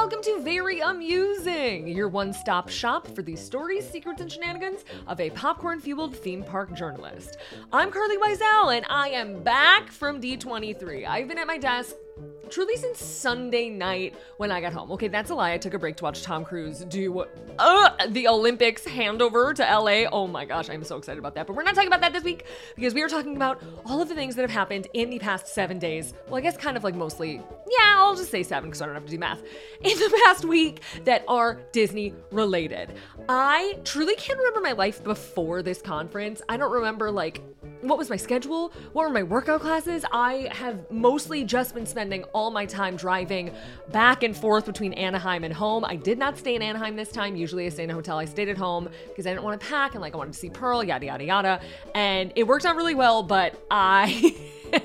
welcome to Very Amusing, your one-stop shop for the stories, secrets, and shenanigans of a popcorn-fueled theme park journalist. I'm Carly Wiesel, and I am back from D23. I've been at my desk truly since Sunday night when I got home. Okay, that's a lie. I took a break to watch Tom Cruise do the Olympics handover to LA. Oh my gosh, I'm so excited about that. But we're not talking about that this week because we are talking about all of the things that have happened in the past 7 days. Well, I guess kind of like mostly, yeah, I'll just say 7 because I don't have to do math. In the past week that are Disney related. I truly can't remember my life before this conference. I don't remember what was my schedule? What were my workout classes? I have mostly just been spending all my time driving back and forth between Anaheim and home. I did not stay in Anaheim this time. Usually I stay in a hotel. I stayed at home because I didn't want to pack and I wanted to see Pearl, yada, yada, yada. And it worked out really well, but I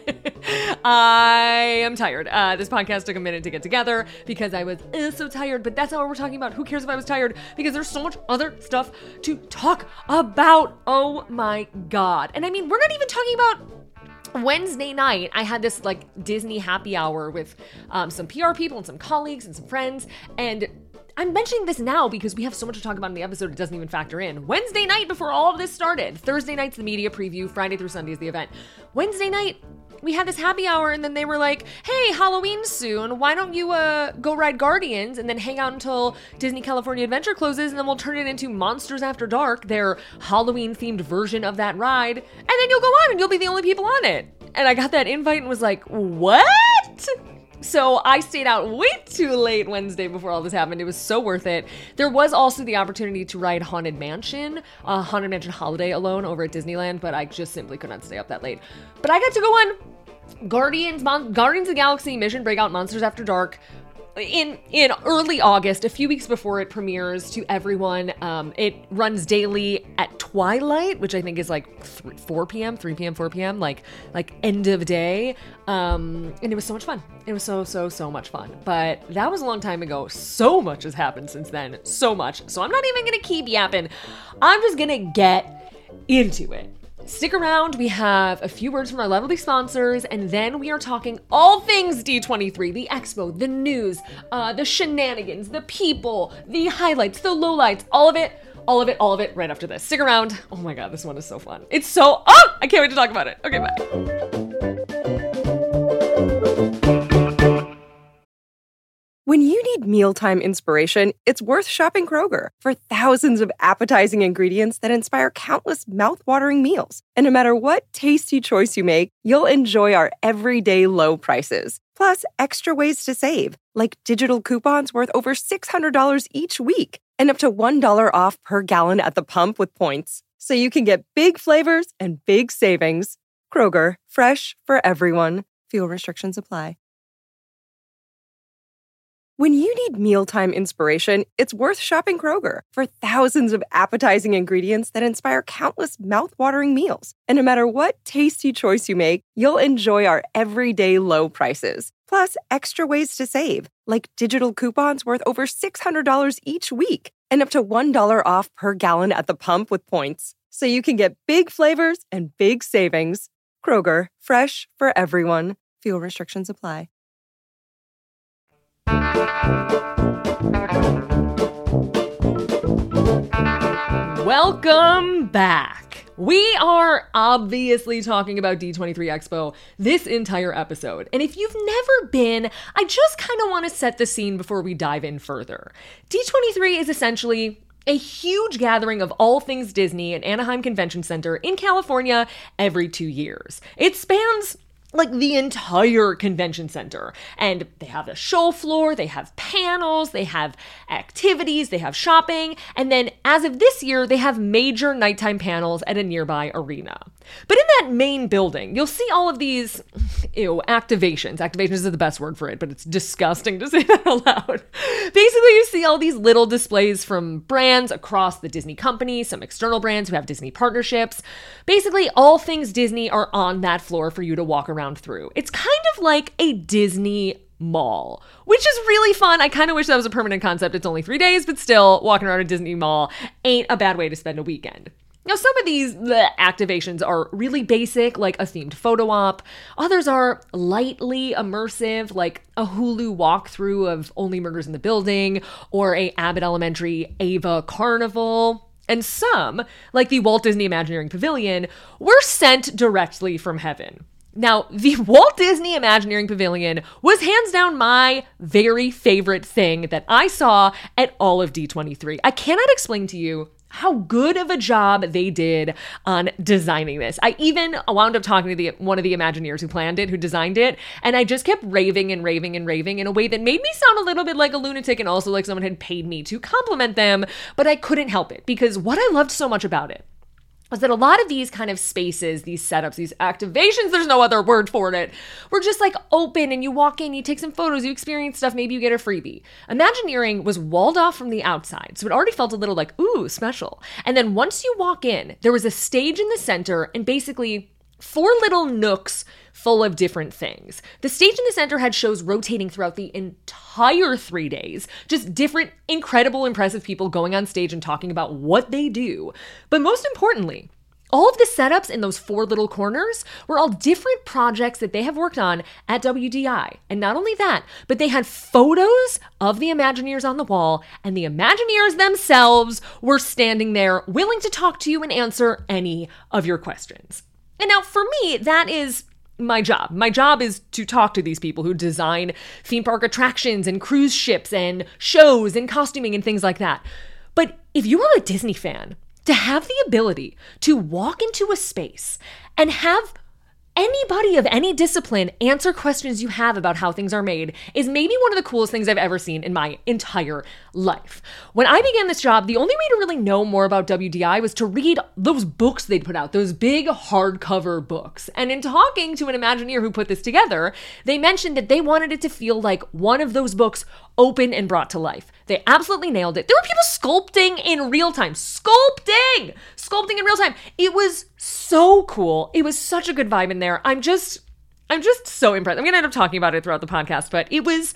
am tired. This podcast took a minute to get together because I was so tired, but that's not what we're talking about. Who cares if I was tired? Because there's so much other stuff to talk about. Oh my God. And I mean, we're not even talking about Wednesday night. I had this Disney happy hour with some PR people and some colleagues and some friends. And I'm mentioning this now because we have so much to talk about in the episode, it doesn't even factor in. Wednesday night before all of this started. Thursday night's the media preview. Friday through Sunday is the event. Wednesday night, we had this happy hour and then they were like, hey, Halloween's soon. Why don't you go ride Guardians and then hang out until Disney California Adventure closes and then we'll turn it into Monsters After Dark, their Halloween themed version of that ride. And then you'll go on and you'll be the only people on it. And I got that invite and was like, what? So I stayed out way too late Wednesday before all this happened. It was so worth it. There was also the opportunity to ride Haunted Mansion Holiday alone over at Disneyland, but I just simply could not stay up that late. But I got to go on Guardians of the Galaxy Mission Breakout Monsters After Dark in early August, a few weeks before it premieres to everyone. It runs daily at twilight, which I think is 4 p.m., 3 p.m., 4 p.m., like end of day. And it was so much fun. It was so much fun. But that was a long time ago. So much has happened since then. So much. So I'm not even going to keep yapping. I'm just going to get into it. Stick around, we have a few words from our lovely sponsors, and then we are talking all things D23, the expo, the news, the shenanigans, the people, the highlights, the lowlights, all of it right after this. Stick around. Oh my God, this one is so fun. I can't wait to talk about it. Okay, bye. When you need mealtime inspiration, it's worth shopping Kroger for thousands of appetizing ingredients that inspire countless mouth-watering meals. And no matter what tasty choice you make, you'll enjoy our everyday low prices. Plus, extra ways to save, like digital coupons worth over $600 each week and up to $1 off per gallon at the pump with points. So you can get big flavors and big savings. Kroger, fresh for everyone. Fuel restrictions apply. When you need mealtime inspiration, it's worth shopping Kroger for thousands of appetizing ingredients that inspire countless mouth-watering meals. And no matter what tasty choice you make, you'll enjoy our everyday low prices. Plus, extra ways to save, like digital coupons worth over $600 each week and up to $1 off per gallon at the pump with points. So you can get big flavors and big savings. Kroger, fresh for everyone. Fuel restrictions apply. Welcome back. We are obviously talking about D23 Expo this entire episode. And if you've never been, I just kind of want to set the scene before we dive in further. D23 is essentially a huge gathering of all things Disney at Anaheim Convention Center in California every 2 years. It spans the entire convention center. And they have a show floor, they have panels, they have activities, they have shopping. And then as of this year, they have major nighttime panels at a nearby arena. But in that main building, you'll see all of these, activations. Activations is the best word for it, but it's disgusting to say that out loud. Basically, you see all these little displays from brands across the Disney company, some external brands who have Disney partnerships. Basically, all things Disney are on that floor for you to walk around through. It's kind of like a Disney mall, which is really fun. I kind of wish that was a permanent concept. It's only 3 days, but still, walking around a Disney mall ain't a bad way to spend a weekend. Now, some of these activations are really basic, like a themed photo op. Others are lightly immersive, like a Hulu walkthrough of Only Murders in the Building or a Abbott Elementary Ava Carnival. And some, like the Walt Disney Imagineering Pavilion, were sent directly from heaven. Now, the Walt Disney Imagineering Pavilion was hands down my very favorite thing that I saw at all of D23. I cannot explain to you how good of a job they did on designing this. I even wound up talking to one of the Imagineers who planned it, who designed it, and I just kept raving and raving and raving in a way that made me sound a little bit like a lunatic and also like someone had paid me to compliment them, but I couldn't help it because what I loved so much about it was that a lot of these kind of spaces, these setups, these activations, there's no other word for it, were just like open and you walk in, you take some photos, you experience stuff, maybe you get a freebie. Imagineering was walled off from the outside, so it already felt a little like, ooh, special. And then once you walk in, there was a stage in the center and basically 4 little nooks full of different things. The stage in the center had shows rotating throughout the entire 3 days, just different, incredible, impressive people going on stage and talking about what they do. But most importantly, all of the setups in those 4 little corners were all different projects that they have worked on at WDI. And not only that, but they had photos of the Imagineers on the wall, and the Imagineers themselves were standing there willing to talk to you and answer any of your questions. And now for me, that is my job. My job is to talk to these people who design theme park attractions and cruise ships and shows and costuming and things like that. But if you are a Disney fan, to have the ability to walk into a space and have anybody of any discipline answer questions you have about how things are made is maybe one of the coolest things I've ever seen in my entire life. When I began this job, the only way to really know more about WDI was to read those books they'd put out, those big hardcover books. And in talking to an Imagineer who put this together, they mentioned that they wanted it to feel like one of those books open and brought to life. They absolutely nailed it. There were people sculpting in real time. Sculpting in real time. It was so cool. It was such a good vibe in there. I'm just so impressed. I'm going to end up talking about it throughout the podcast, but it was,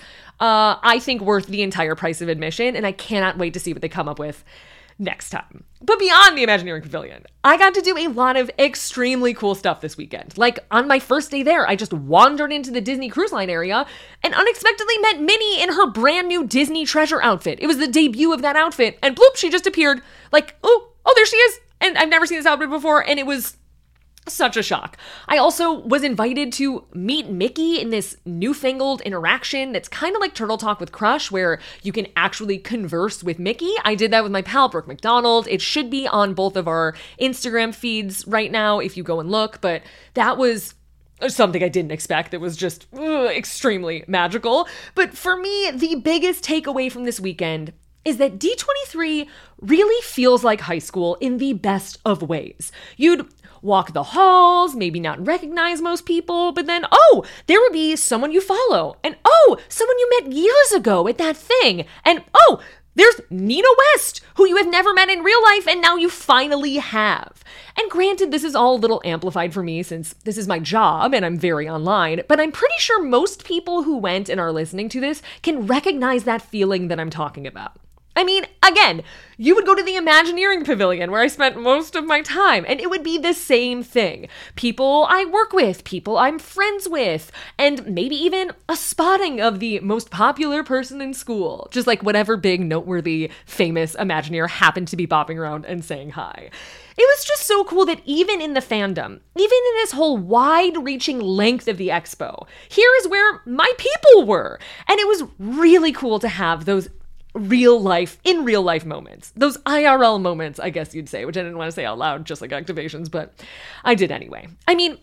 I think, worth the entire price of admission, and I cannot wait to see what they come up with next time. But beyond the Imagineering Pavilion, I got to do a lot of extremely cool stuff this weekend. Like, on my first day there, I just wandered into the Disney Cruise Line area and unexpectedly met Minnie in her brand new Disney Treasure outfit. It was the debut of that outfit, and bloop, she just appeared like, oh, there she is. And I've never seen this outfit before, and it was such a shock. I also was invited to meet Mickey in this newfangled interaction that's kind of like Turtle Talk with Crush, where you can actually converse with Mickey. I did that with my pal, Brooke McDonald. It should be on both of our Instagram feeds right now if you go and look, but that was something I didn't expect. That was just extremely magical. But for me, the biggest takeaway from this weekend is that D23 really feels like high school in the best of ways. You'd walk the halls, maybe not recognize most people, but then, there would be someone you follow, and someone you met years ago at that thing, and there's Nina West, who you have never met in real life, and now you finally have. And granted, this is all a little amplified for me since this is my job and I'm very online, but I'm pretty sure most people who went and are listening to this can recognize that feeling that I'm talking about. I mean, again, you would go to the Imagineering Pavilion where I spent most of my time, and it would be the same thing. People I work with, people I'm friends with, and maybe even a spotting of the most popular person in school. Just like whatever big, noteworthy, famous Imagineer happened to be bopping around and saying hi. It was just so cool that even in the fandom, even in this whole wide-reaching length of the expo, here is where my people were. And it was really cool to have those in real life moments. Those IRL moments, I guess you'd say, which I didn't want to say out loud, just like activations, but I did anyway. I mean,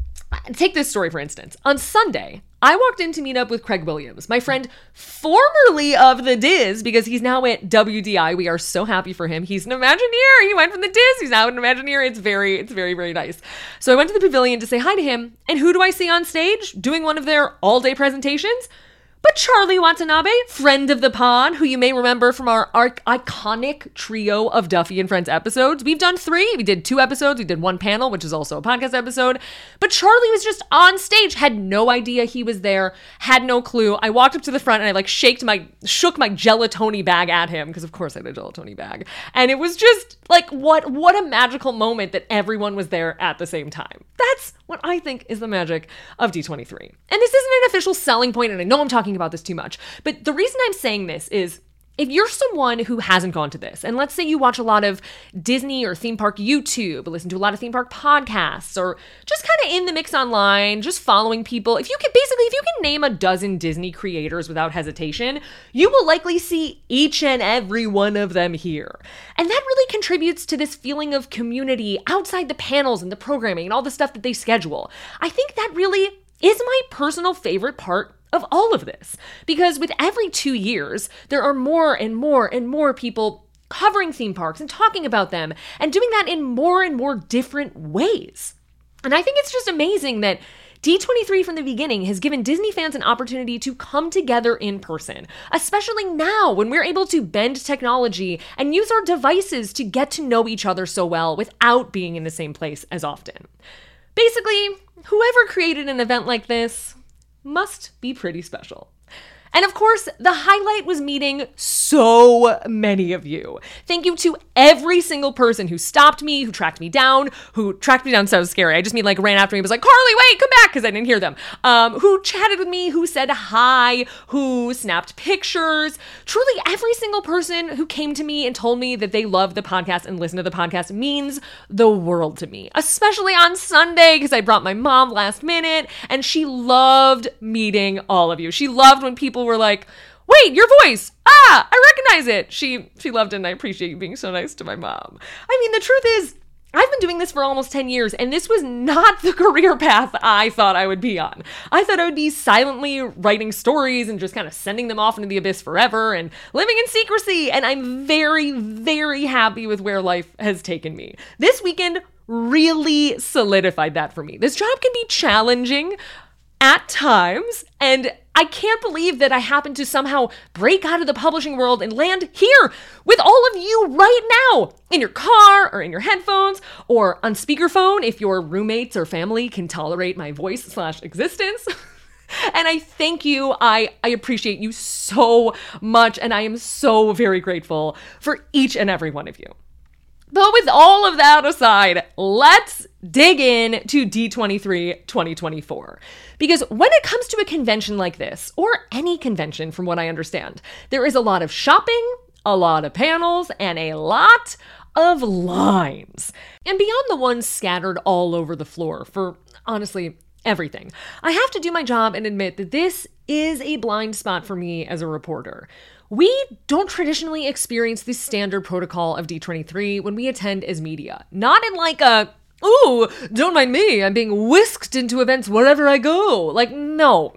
take this story, for instance. On Sunday, I walked in to meet up with Craig Williams, my friend formerly of the Diz, because he's now at WDI. We are so happy for him. He's an Imagineer. He went from the Diz. He's now an Imagineer. It's very, very nice. So I went to the pavilion to say hi to him, and who do I see on stage doing one of their all-day presentations? But Charlie Watanabe, friend of the pod, who you may remember from our iconic trio of Duffy and Friends episodes. We've done 3. We did 2 episodes. We did 1 panel, which is also a podcast episode. But Charlie was just on stage, had no idea he was there, had no clue. I walked up to the front and I shook my gelatoni bag at him, because of course I had a gelatoni bag. And it was just like, what a magical moment that everyone was there at the same time. That's what I think is the magic of D23. And this isn't an official selling point, and I know I'm talking about this too much, but the reason I'm saying this is, if you're someone who hasn't gone to this, and let's say you watch a lot of Disney or theme park YouTube, listen to a lot of theme park podcasts, or just kind of in the mix online, just following people, if you can name a dozen Disney creators without hesitation, you will likely see each and every one of them here. And that really contributes to this feeling of community outside the panels and the programming and all the stuff that they schedule. I think that really is my personal favorite part of all of this, because with every 2 years, there are more and more and more people covering theme parks and talking about them and doing that in more and more different ways. And I think it's just amazing that D23 from the beginning has given Disney fans an opportunity to come together in person, especially now when we're able to bend technology and use our devices to get to know each other so well without being in the same place as often. Basically, whoever created an event like this must be pretty special. And of course, the highlight was meeting so many of you. Thank you to every single person who stopped me, who tracked me down so scary. I just mean ran after me and was like, Carly, wait, come back, because I didn't hear them. Who chatted with me, who said hi, who snapped pictures. Truly, every single person who came to me and told me that they love the podcast and listen to the podcast means the world to me, especially on Sunday, because I brought my mom last minute, and she loved meeting all of you. She loved when people were like, wait, your voice, I recognize it. She loved it, and I appreciate you being so nice to my mom. I mean, the truth is, I've been doing this for almost 10 years, and this was not the career path I thought I would be on. I thought I would be silently writing stories and just kind of sending them off into the abyss forever and living in secrecy, and I'm very, very happy with where life has taken me. This weekend really solidified that for me. This job can be challenging at times, and I can't believe that I happened to somehow break out of the publishing world and land here with all of you right now, in your car or in your headphones or on speakerphone if your roommates or family can tolerate my voice/existence. And I thank you. I appreciate you so much, and I am so very grateful for each and every one of you. But with all of that aside, let's dig in to D23 2024. Because when it comes to a convention like this, or any convention from what I understand, there is a lot of shopping, a lot of panels, and a lot of lines. And beyond the ones scattered all over the floor for, honestly, everything, I have to do my job and admit that this is a blind spot for me as a reporter. We don't traditionally experience the standard protocol of D23 when we attend as media. Not in ooh, don't mind me, I'm being whisked into events wherever I go. No,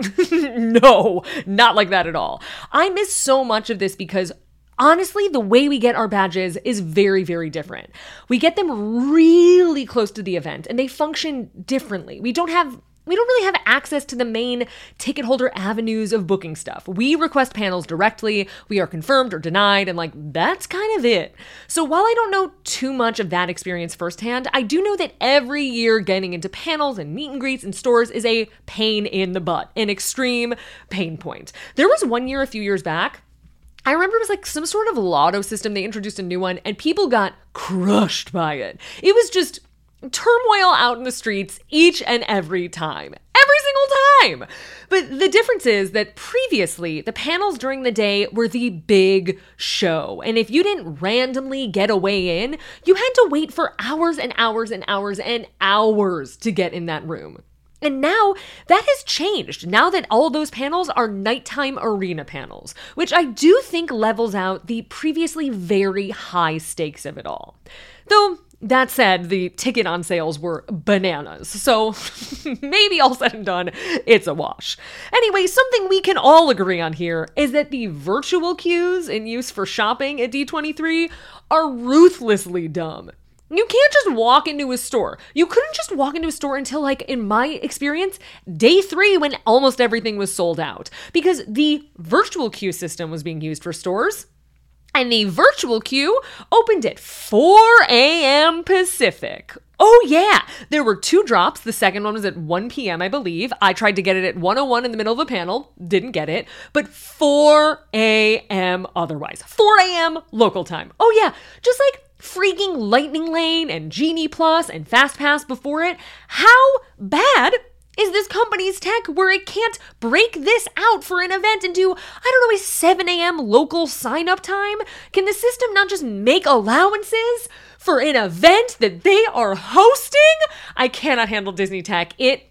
no, not like that at all. I miss so much of this because honestly, the way we get our badges is very, very different. We get them really close to the event and they function differently. We don't really have access to the main ticket holder avenues of booking stuff. We request panels directly, we are confirmed or denied, and that's kind of it. So while I don't know too much of that experience firsthand, I do know that every year getting into panels and meet and greets in stores is a pain in the butt, an extreme pain point. There was one year a few years back, I remember it was some sort of lotto system. They introduced a new one and people got crushed by it. It was just turmoil out in the streets each and every time. Every single time! But the difference is that previously, the panels during the day were the big show. And if you didn't randomly get a way in, you had to wait for hours and hours and hours and hours to get in that room. And now that has changed. Now that all those panels are nighttime arena panels, which I do think levels out the previously very high stakes of it all. Though, that said, the ticket on sales were bananas, so maybe all said and done, it's a wash. Anyway, something we can all agree on here is that the virtual queues in use for shopping at D23 are ruthlessly dumb. You can't just walk into a store. You couldn't just walk into a store until, like, in my experience, day 3 when almost everything was sold out. Because the virtual queue system was being used for stores. And the virtual queue opened at 4 a.m. Pacific. Oh yeah, there were 2 drops. The second one was at 1 p.m., I believe. I tried to get it at 1:01 in the middle of the panel. Didn't get it. But 4 a.m. otherwise. 4 a.m. local time. Oh yeah, just like freaking Lightning Lane and Genie Plus and FastPass before it. How bad is this company's tech where it can't break this out for an event and do, I don't know, a 7 a.m. local sign-up time? Can the system not just make allowances for an event that they are hosting? I cannot handle Disney tech. It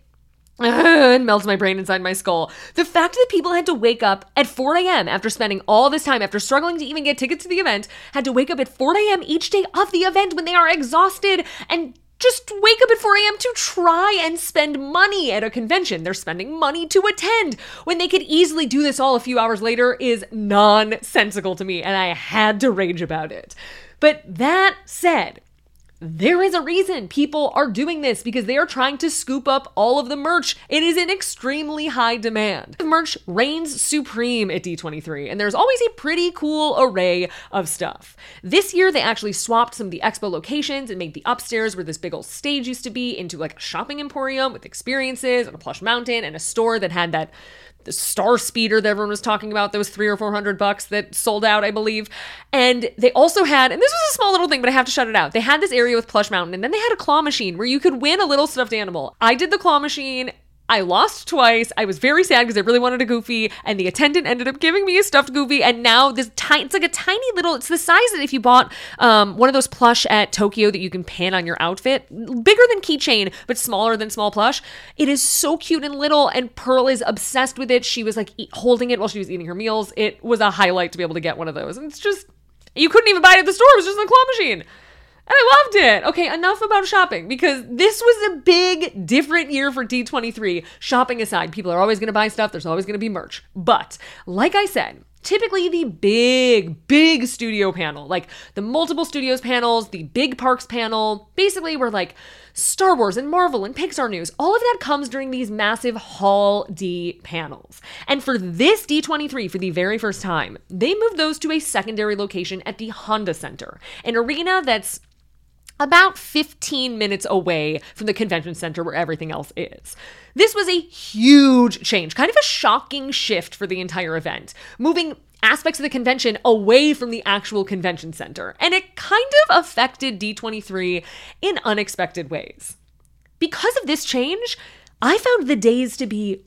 melts my brain inside my skull. The fact that people had to wake up at 4 a.m. after spending all this time, after struggling to even get tickets to the event, had to wake up at 4 a.m. each day of the event when they are exhausted and just wake up at 4 a.m. to try and spend money at a convention. They're spending money to attend when they could easily do this all a few hours later is nonsensical to me, and I had to rage about it. But that said, there is a reason people are doing this, because they are trying to scoop up all of the merch. It is in extremely high demand. Merch reigns supreme at D23, and there's always a pretty cool array of stuff. This year, they actually swapped some of the expo locations and made the upstairs where this big old stage used to be into like a shopping emporium with experiences and a plush mountain and a store that had the Star Speeder that everyone was talking about, those $300 or $400 that sold out, I believe. And they also had, and this was a small little thing, but I have to shout it out. They had this area with Plush Mountain, and then they had a claw machine where you could win a little stuffed animal. I did the claw machine. I lost twice. I was very sad because I really wanted a Goofy, and the attendant ended up giving me a stuffed Goofy, and now it's like a tiny little, it's the size that if you bought one of those plush at Tokyo that you can pin on your outfit, bigger than keychain, but smaller than small plush. It is so cute and little, and Pearl is obsessed with it. She was like holding it while she was eating her meals. It was a highlight to be able to get one of those, and it's just, you couldn't even buy it at the store. It was just in the claw machine. And I loved it. Okay, enough about shopping, because this was a big, different year for D23. Shopping aside, people are always going to buy stuff. There's always going to be merch. But, like I said, typically the big studio panel, like the multiple studios panels, the big parks panel, basically where like Star Wars and Marvel and Pixar news, all of that comes during these massive Hall D panels. And for this D23, for the very first time, they moved those to a secondary location at the Honda Center, an arena that's about 15 minutes away from the convention center where everything else is. This was a huge change, kind of a shocking shift for the entire event, moving aspects of the convention away from the actual convention center. And it kind of affected D23 in unexpected ways. Because of this change, I found the days to be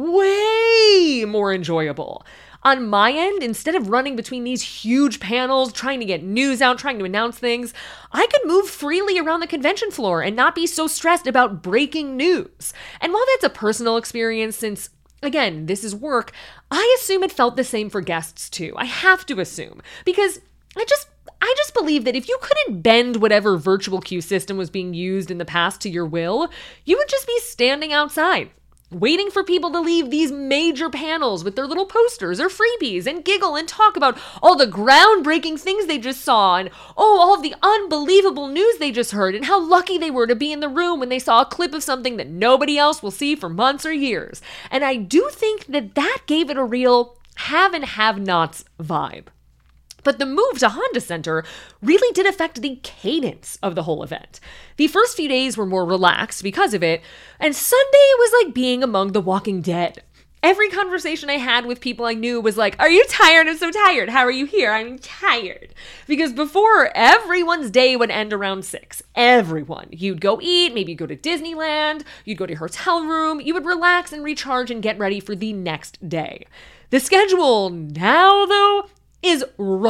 way more enjoyable. On my end, instead of running between these huge panels, trying to get news out, trying to announce things, I could move freely around the convention floor and not be so stressed about breaking news. And while that's a personal experience, since, again, this is work, I assume it felt the same for guests too. I have to assume, because I just believe that if you couldn't bend whatever virtual queue system was being used in the past to your will, you would just be standing outside, waiting for people to leave these major panels with their little posters or freebies and giggle and talk about all the groundbreaking things they just saw and, all of the unbelievable news they just heard and how lucky they were to be in the room when they saw a clip of something that nobody else will see for months or years. And I do think that gave it a real have and have-nots vibe. But the move to Honda Center really did affect the cadence of the whole event. The first few days were more relaxed because of it, and Sunday was like being among the Walking Dead. Every conversation I had with people I knew was like, "Are you tired? I'm so tired. How are you here? I'm tired." Because before, everyone's day would end around 6. Everyone. You'd go eat, maybe you'd go to Disneyland, you'd go to your hotel room, you would relax and recharge and get ready for the next day. The schedule now, though, is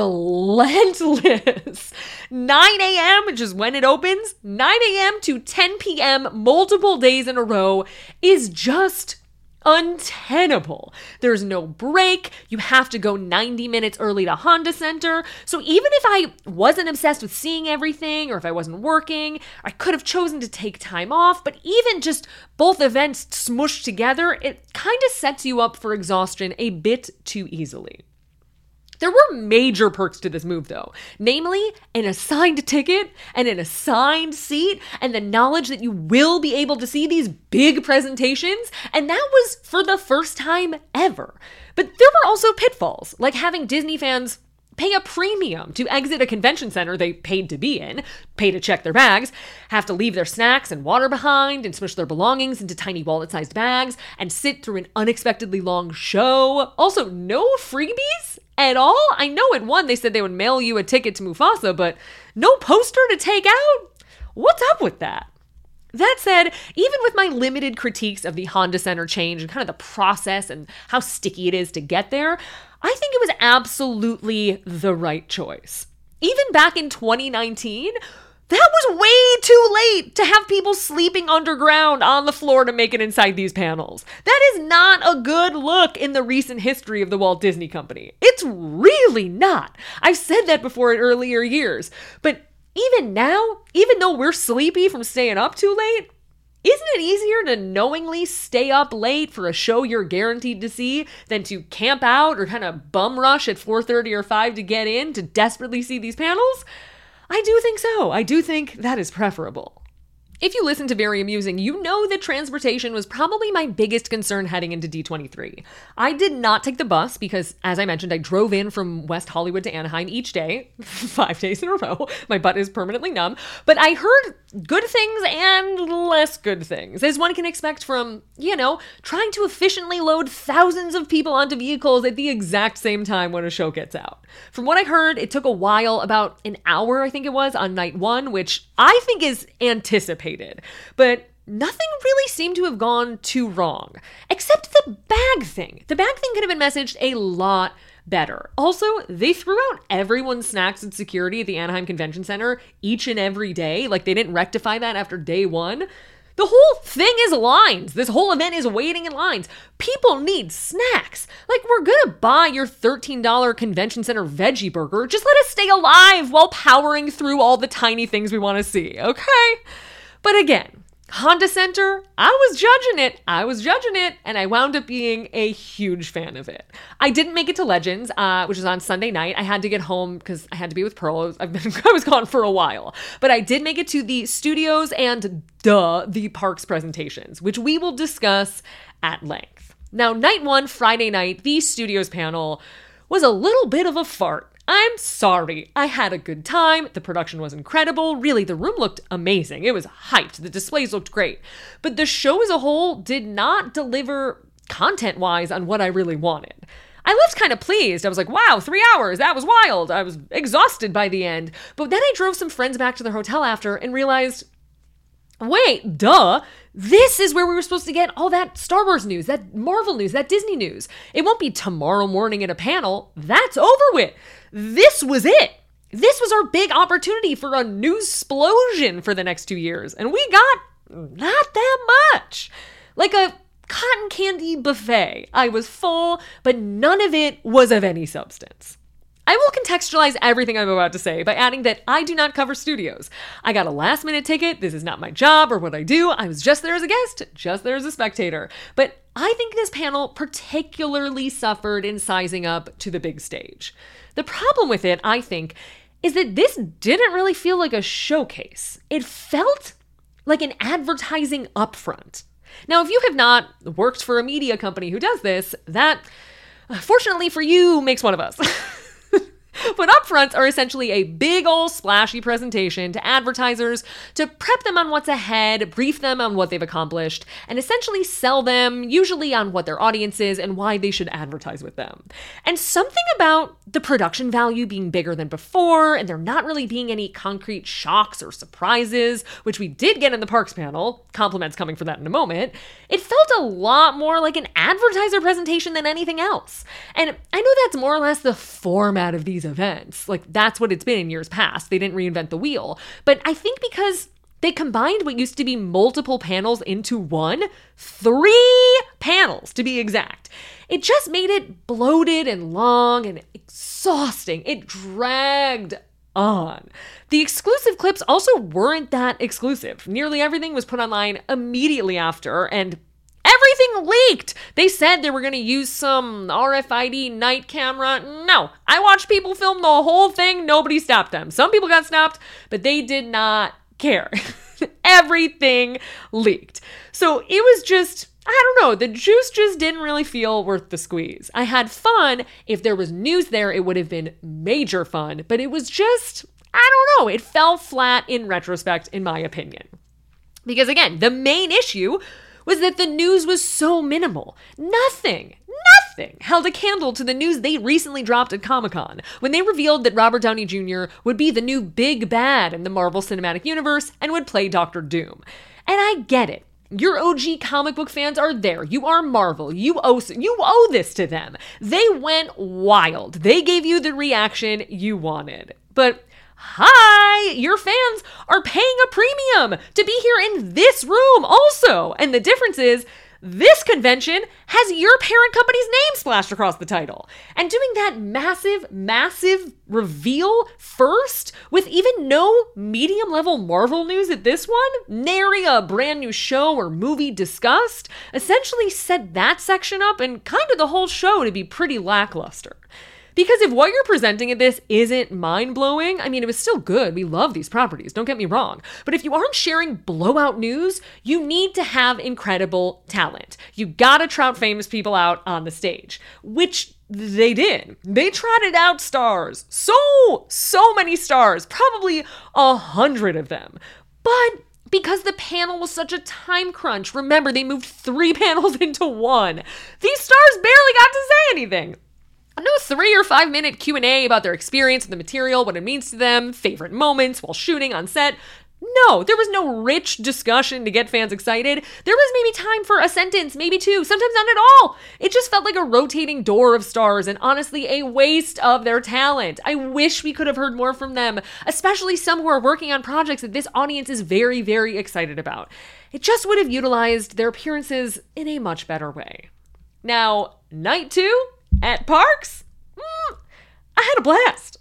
relentless. 9 a.m., which is when it opens, 9 a.m. to 10 p.m. multiple days in a row is just untenable. There's no break. You have to go 90 minutes early to Honda Center. So even if I wasn't obsessed with seeing everything, or if I wasn't working, I could have chosen to take time off. But even just both events smushed together, it kind of sets you up for exhaustion a bit too easily. There were major perks to this move, though, namely an assigned ticket and an assigned seat and the knowledge that you will be able to see these big presentations, and that was for the first time ever. But there were also pitfalls, like having Disney fans pay a premium to exit a convention center they paid to be in, pay to check their bags, have to leave their snacks and water behind and smush their belongings into tiny wallet-sized bags, and sit through an unexpectedly long show. Also, no freebies at all? I know at one they said they would mail you a ticket to Mufasa, but no poster to take out? What's up with that? That said, even with my limited critiques of the Honda Center change and kind of the process and how sticky it is to get there, I think it was absolutely the right choice. Even back in 2019, that was way too late to have people sleeping underground on the floor to make it inside these panels. That is not a good look in the recent history of the Walt Disney Company. It's really not. I've said that before in earlier years, but even now, even though we're sleepy from staying up too late, isn't it easier to knowingly stay up late for a show you're guaranteed to see than to camp out or kind of bum rush at 4:30 or 5 to get in to desperately see these panels? I do think so. I do think that is preferable. If you listen to Very Amusing, you know that transportation was probably my biggest concern heading into D23. I did not take the bus because, as I mentioned, I drove in from West Hollywood to Anaheim each day, 5 days in a row. My butt is permanently numb. But I heard good things and less good things, as one can expect from, trying to efficiently load thousands of people onto vehicles at the exact same time when a show gets out. From what I heard, it took a while, about an hour, I think it was, on night one, which I think is anticipated. But nothing really seemed to have gone too wrong, except the bag thing. The bag thing could have been messaged a lot better. Also, they threw out everyone's snacks at security at the Anaheim Convention Center each and every day. Like, they didn't rectify that after day one. The whole thing is lines. This whole event is waiting in lines. People need snacks. Like, we're gonna buy your $13 convention center veggie burger. Just let us stay alive while powering through all the tiny things we want to see, okay? But again, Honda Center, I was judging it, and I wound up being a huge fan of it. I didn't make it to Legends, which was on Sunday night. I had to get home because I had to be with Pearl. I was gone for a while. But I did make it to the studios and, the parks presentations, which we will discuss at length. Now, night one, Friday night, the studios panel was a little bit of a fart. I'm sorry. I had a good time. The production was incredible. Really, the room looked amazing. It was hyped. The displays looked great. But the show as a whole did not deliver content-wise on what I really wanted. I left kind of pleased. I was like, wow, 3 hours. That was wild. I was exhausted by the end. But then I drove some friends back to their hotel after and realized, wait, this is where we were supposed to get all that Star Wars news, that Marvel news, that Disney news. It won't be tomorrow morning at a panel. That's over with. This was it. This was our big opportunity for a news explosion for the next 2 years. And we got not that much. Like a cotton candy buffet. I was full, but none of it was of any substance. I will contextualize everything I'm about to say by adding that I do not cover studios. I got a last minute ticket. This is not my job or what I do. I was just there as a guest, just there as a spectator. But I think this panel particularly suffered in sizing up to the big stage. The problem with it, I think, is that this didn't really feel like a showcase. It felt like an advertising upfront. Now, if you have not worked for a media company who does this, that, fortunately for you, makes one of us. But upfronts are essentially a big old splashy presentation to advertisers to prep them on what's ahead, brief them on what they've accomplished, and essentially sell them, usually on what their audience is and why they should advertise with them. And something about the production value being bigger than before, and there not really being any concrete shocks or surprises, which we did get in the parks panel, compliments coming for that in a moment, it felt a lot more like an advertiser presentation than anything else. And I know that's more or less the format of these events. Like, that's what it's been in years past. They didn't reinvent the wheel. But I think because they combined what used to be multiple panels into one, 3 panels to be exact, it just made it bloated and long and exhausting. It dragged on. The exclusive clips also weren't that exclusive. Nearly everything was put online immediately after, and Everything leaked. They said they were going to use some RFID night camera. No, I watched people film the whole thing. Nobody stopped them. Some people got stopped, but they did not care. Everything leaked. So it was just, I don't know, the juice just didn't really feel worth the squeeze. I had fun. If there was news there, it would have been major fun, but it was just, I don't know, it fell flat in retrospect, in my opinion. Because again, the main issue was that the news was so minimal. Nothing held a candle to the news they recently dropped at Comic-Con when they revealed that Robert Downey Jr. would be the new big bad in the Marvel Cinematic Universe and would play Doctor Doom. And I get it. Your OG comic book fans are there. You are Marvel. You owe this to them. They went wild. They gave you the reaction you wanted. But hi, your fans are paying a premium to be here in this room also. And the difference is, this convention has your parent company's name splashed across the title. And doing that massive reveal first with even no medium level Marvel news at this one, nary a brand new show or movie discussed, essentially set that section up and kind of the whole show to be pretty lackluster. Because if what you're presenting at this isn't mind-blowing, I mean, it was still good. We love these properties, don't get me wrong. But if you aren't sharing blowout news, you need to have incredible talent. You gotta trout famous people out on the stage, which they did. They trotted out stars. So many stars, probably 100 of them. But because the panel was such a time crunch, remember, they moved 3 panels into 1. These stars barely got to say anything. No 3 or 5 minute Q&A about their experience with the material, what it means to them, favorite moments while shooting on set. No, there was no rich discussion to get fans excited. There was maybe time for a sentence, maybe 2, sometimes none at all. It just felt like a rotating door of stars and honestly a waste of their talent. I wish we could have heard more from them, especially some who are working on projects that this audience is very, very excited about. It just would have utilized their appearances in a much better way. Now, night 2? At Parks? I had a blast.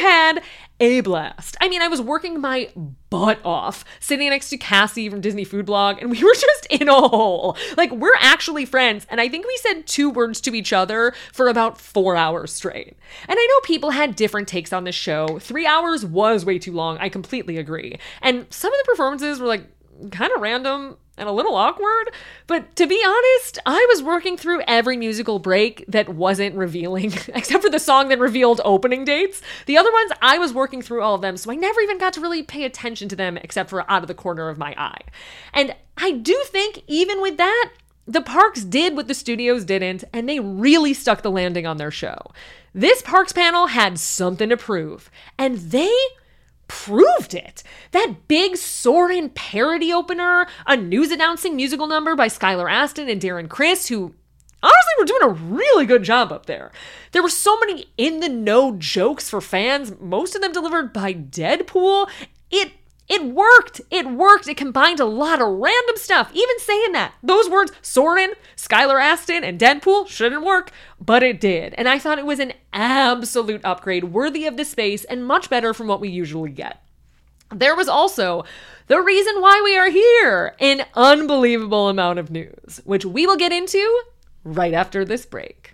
I mean, I was working my butt off, sitting next to Cassie from Disney Food Blog, and we were just in a hole. Like, we're actually friends, and I think we said 2 words to each other for about 4 hours straight. And I know people had different takes on this show. 3 hours was way too long, I completely agree. And some of the performances were, like, kind of random and a little awkward, but to be honest, I was working through every musical break that wasn't revealing, except for the song that revealed opening dates. The other ones, I was working through all of them, so I never even got to really pay attention to them except for out of the corner of my eye. And I do think, even with that, the parks did what the studios didn't, and they really stuck the landing on their show. This Parks panel had something to prove, and they proved it. That big Soarin' parody opener, a news announcing musical number by Skylar Astin and Darren Criss, who honestly were doing a really good job up there. There were so many in-the-know jokes for fans, most of them delivered by Deadpool. It worked. It combined a lot of random stuff. Even saying that, those words, Soarin', Skylar Astin, and Deadpool, shouldn't work, but it did. And I thought it was an absolute upgrade, worthy of the space, and much better from what we usually get. There was also the reason why we are here, an unbelievable amount of news, which we will get into right after this break.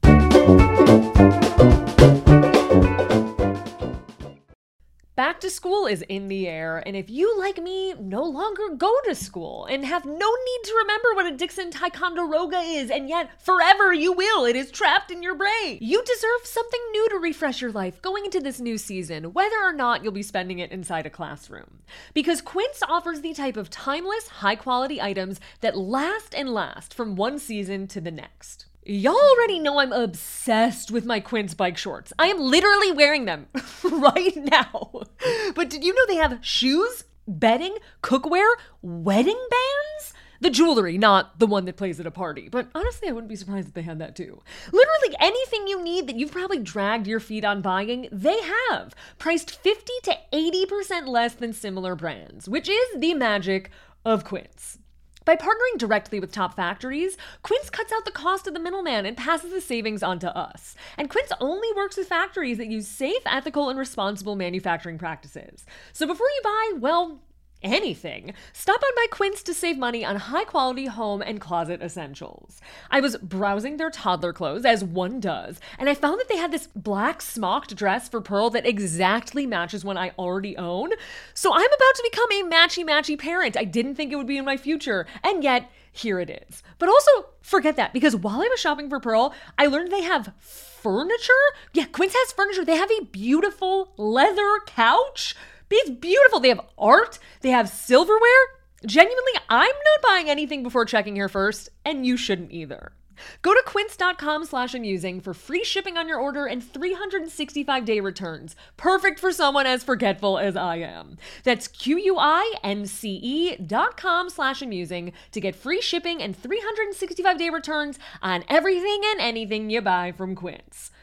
Back to school is in the air, and if you, like me, no longer go to school and have no need to remember what a Dixon Ticonderoga is, and yet forever you will, it is trapped in your brain. You deserve something new to refresh your life going into this new season, whether or not you'll be spending it inside a classroom. Because Quince offers the type of timeless, high-quality items that last and last from one season to the next. Y'all already know I'm obsessed with my Quince bike shorts. I am literally wearing them right now. But did you know they have shoes, bedding, cookware, wedding bands? The jewelry, not the one that plays at a party. But honestly, I wouldn't be surprised if they had that too. Literally anything you need that you've probably dragged your feet on buying, they have. Priced 50 to 80% less than similar brands, which is the magic of Quince. By partnering directly with top factories, Quince cuts out the cost of the middleman and passes the savings on to us. And Quince only works with factories that use safe, ethical, and responsible manufacturing practices. So before you buy, well, anything, stop on by Quince to save money on high-quality home and closet essentials. I was browsing their toddler clothes, as one does, and I found that they had this black smocked dress for Pearl that exactly matches one I already own. So I'm about to become a matchy-matchy parent. I didn't think it would be in my future, and yet here it is. But also, forget that, because while I was shopping for Pearl, I learned they have furniture. Yeah, Quince has furniture. They have a beautiful leather couch. It's beautiful. They have art. They have silverware. Genuinely, I'm not buying anything before checking here first, and you shouldn't either. Go to quince.com/amusing for free shipping on your order and 365-day returns. Perfect for someone as forgetful as I am. That's QUINCE.com/amusing to get free shipping and 365-day returns on everything and anything you buy from Quince.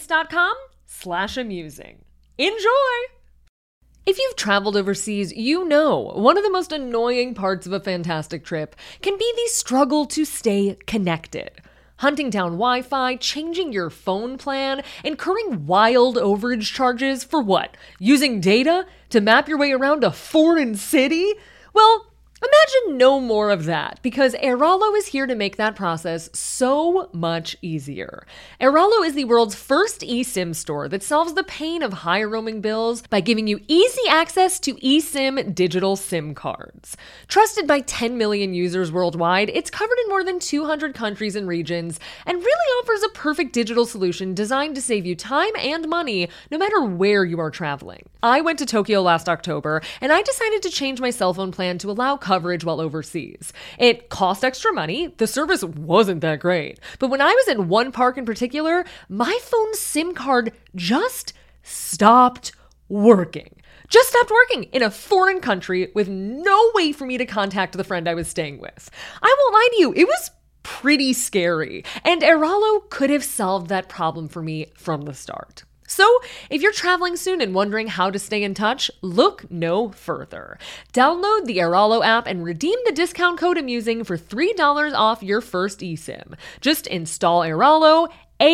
Quince.com/amusing. Enjoy! If you've traveled overseas, you know one of the most annoying parts of a fantastic trip can be the struggle to stay connected. Hunting down Wi-Fi, changing your phone plan, incurring wild overage charges for what? Using data to map your way around a foreign city? Well, imagine no more of that, because Airalo is here to make that process so much easier. Airalo is the world's first eSIM store that solves the pain of high roaming bills by giving you easy access to eSIM digital SIM cards. Trusted by 10 million users worldwide, it's covered in more than 200 countries and regions, and really offers a perfect digital solution designed to save you time and money no matter where you are traveling. I went to Tokyo last October, and I decided to change my cell phone plan to allow coverage while overseas. It cost extra money, the service wasn't that great, but when I was at one park in particular, my phone's SIM card just stopped working. Just stopped working in a foreign country with no way for me to contact the friend I was staying with. I won't lie to you, it was pretty scary, and Airalo could have solved that problem for me from the start. So, if you're traveling soon and wondering how to stay in touch, look no further. Download the Airalo app and redeem the discount code AMUSING for $3 off your first eSIM. Just install Airalo,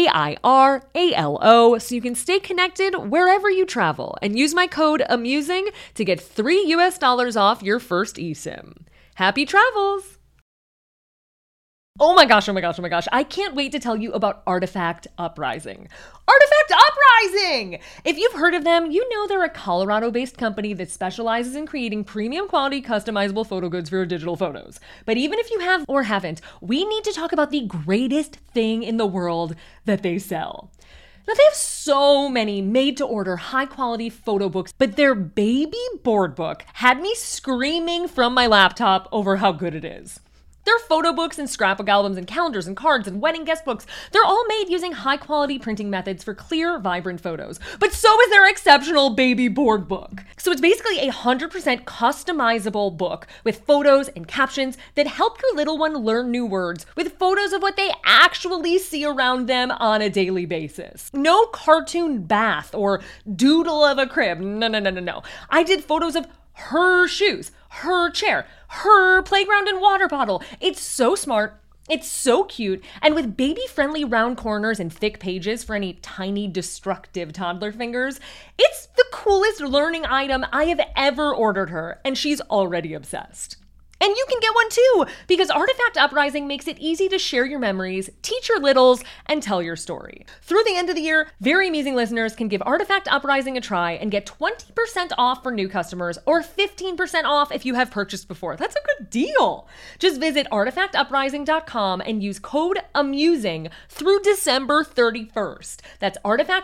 AIRALO, so you can stay connected wherever you travel, and use my code AMUSING to get $3 off your first eSIM. Happy travels! Oh my gosh. I can't wait to tell you about Artifact Uprising. Artifact Uprising! If you've heard of them, you know they're a Colorado-based company that specializes in creating premium quality customizable photo goods for your digital photos. But even if you have or haven't, we need to talk about the greatest thing in the world that they sell. Now, they have so many made-to-order, high-quality photo books, but their baby board book had me screaming from my laptop over how good it is. Their photo books and scrapbook albums and calendars and cards and wedding guest books, they're all made using high-quality printing methods for clear, vibrant photos. But so is their exceptional baby board book. So it's basically a 100% customizable book with photos and captions that help your little one learn new words with photos of what they actually see around them on a daily basis. No cartoon bath or doodle of a crib. No. I did photos of her shoes, her chair, her playground and water bottle. It's so smart. It's so cute. And with baby-friendly round corners and thick pages for any tiny, destructive toddler fingers, it's the coolest learning item I have ever ordered her, and she's already obsessed. And you can get one too, because Artifact Uprising makes it easy to share your memories, teach your littles, and tell your story. Through the end of the year, Very Amusing listeners can give Artifact Uprising a try and get 20% off for new customers or 15% off if you have purchased before. That's a good deal. Just visit artifactuprising.com and use code AMUSING through December 31st. That's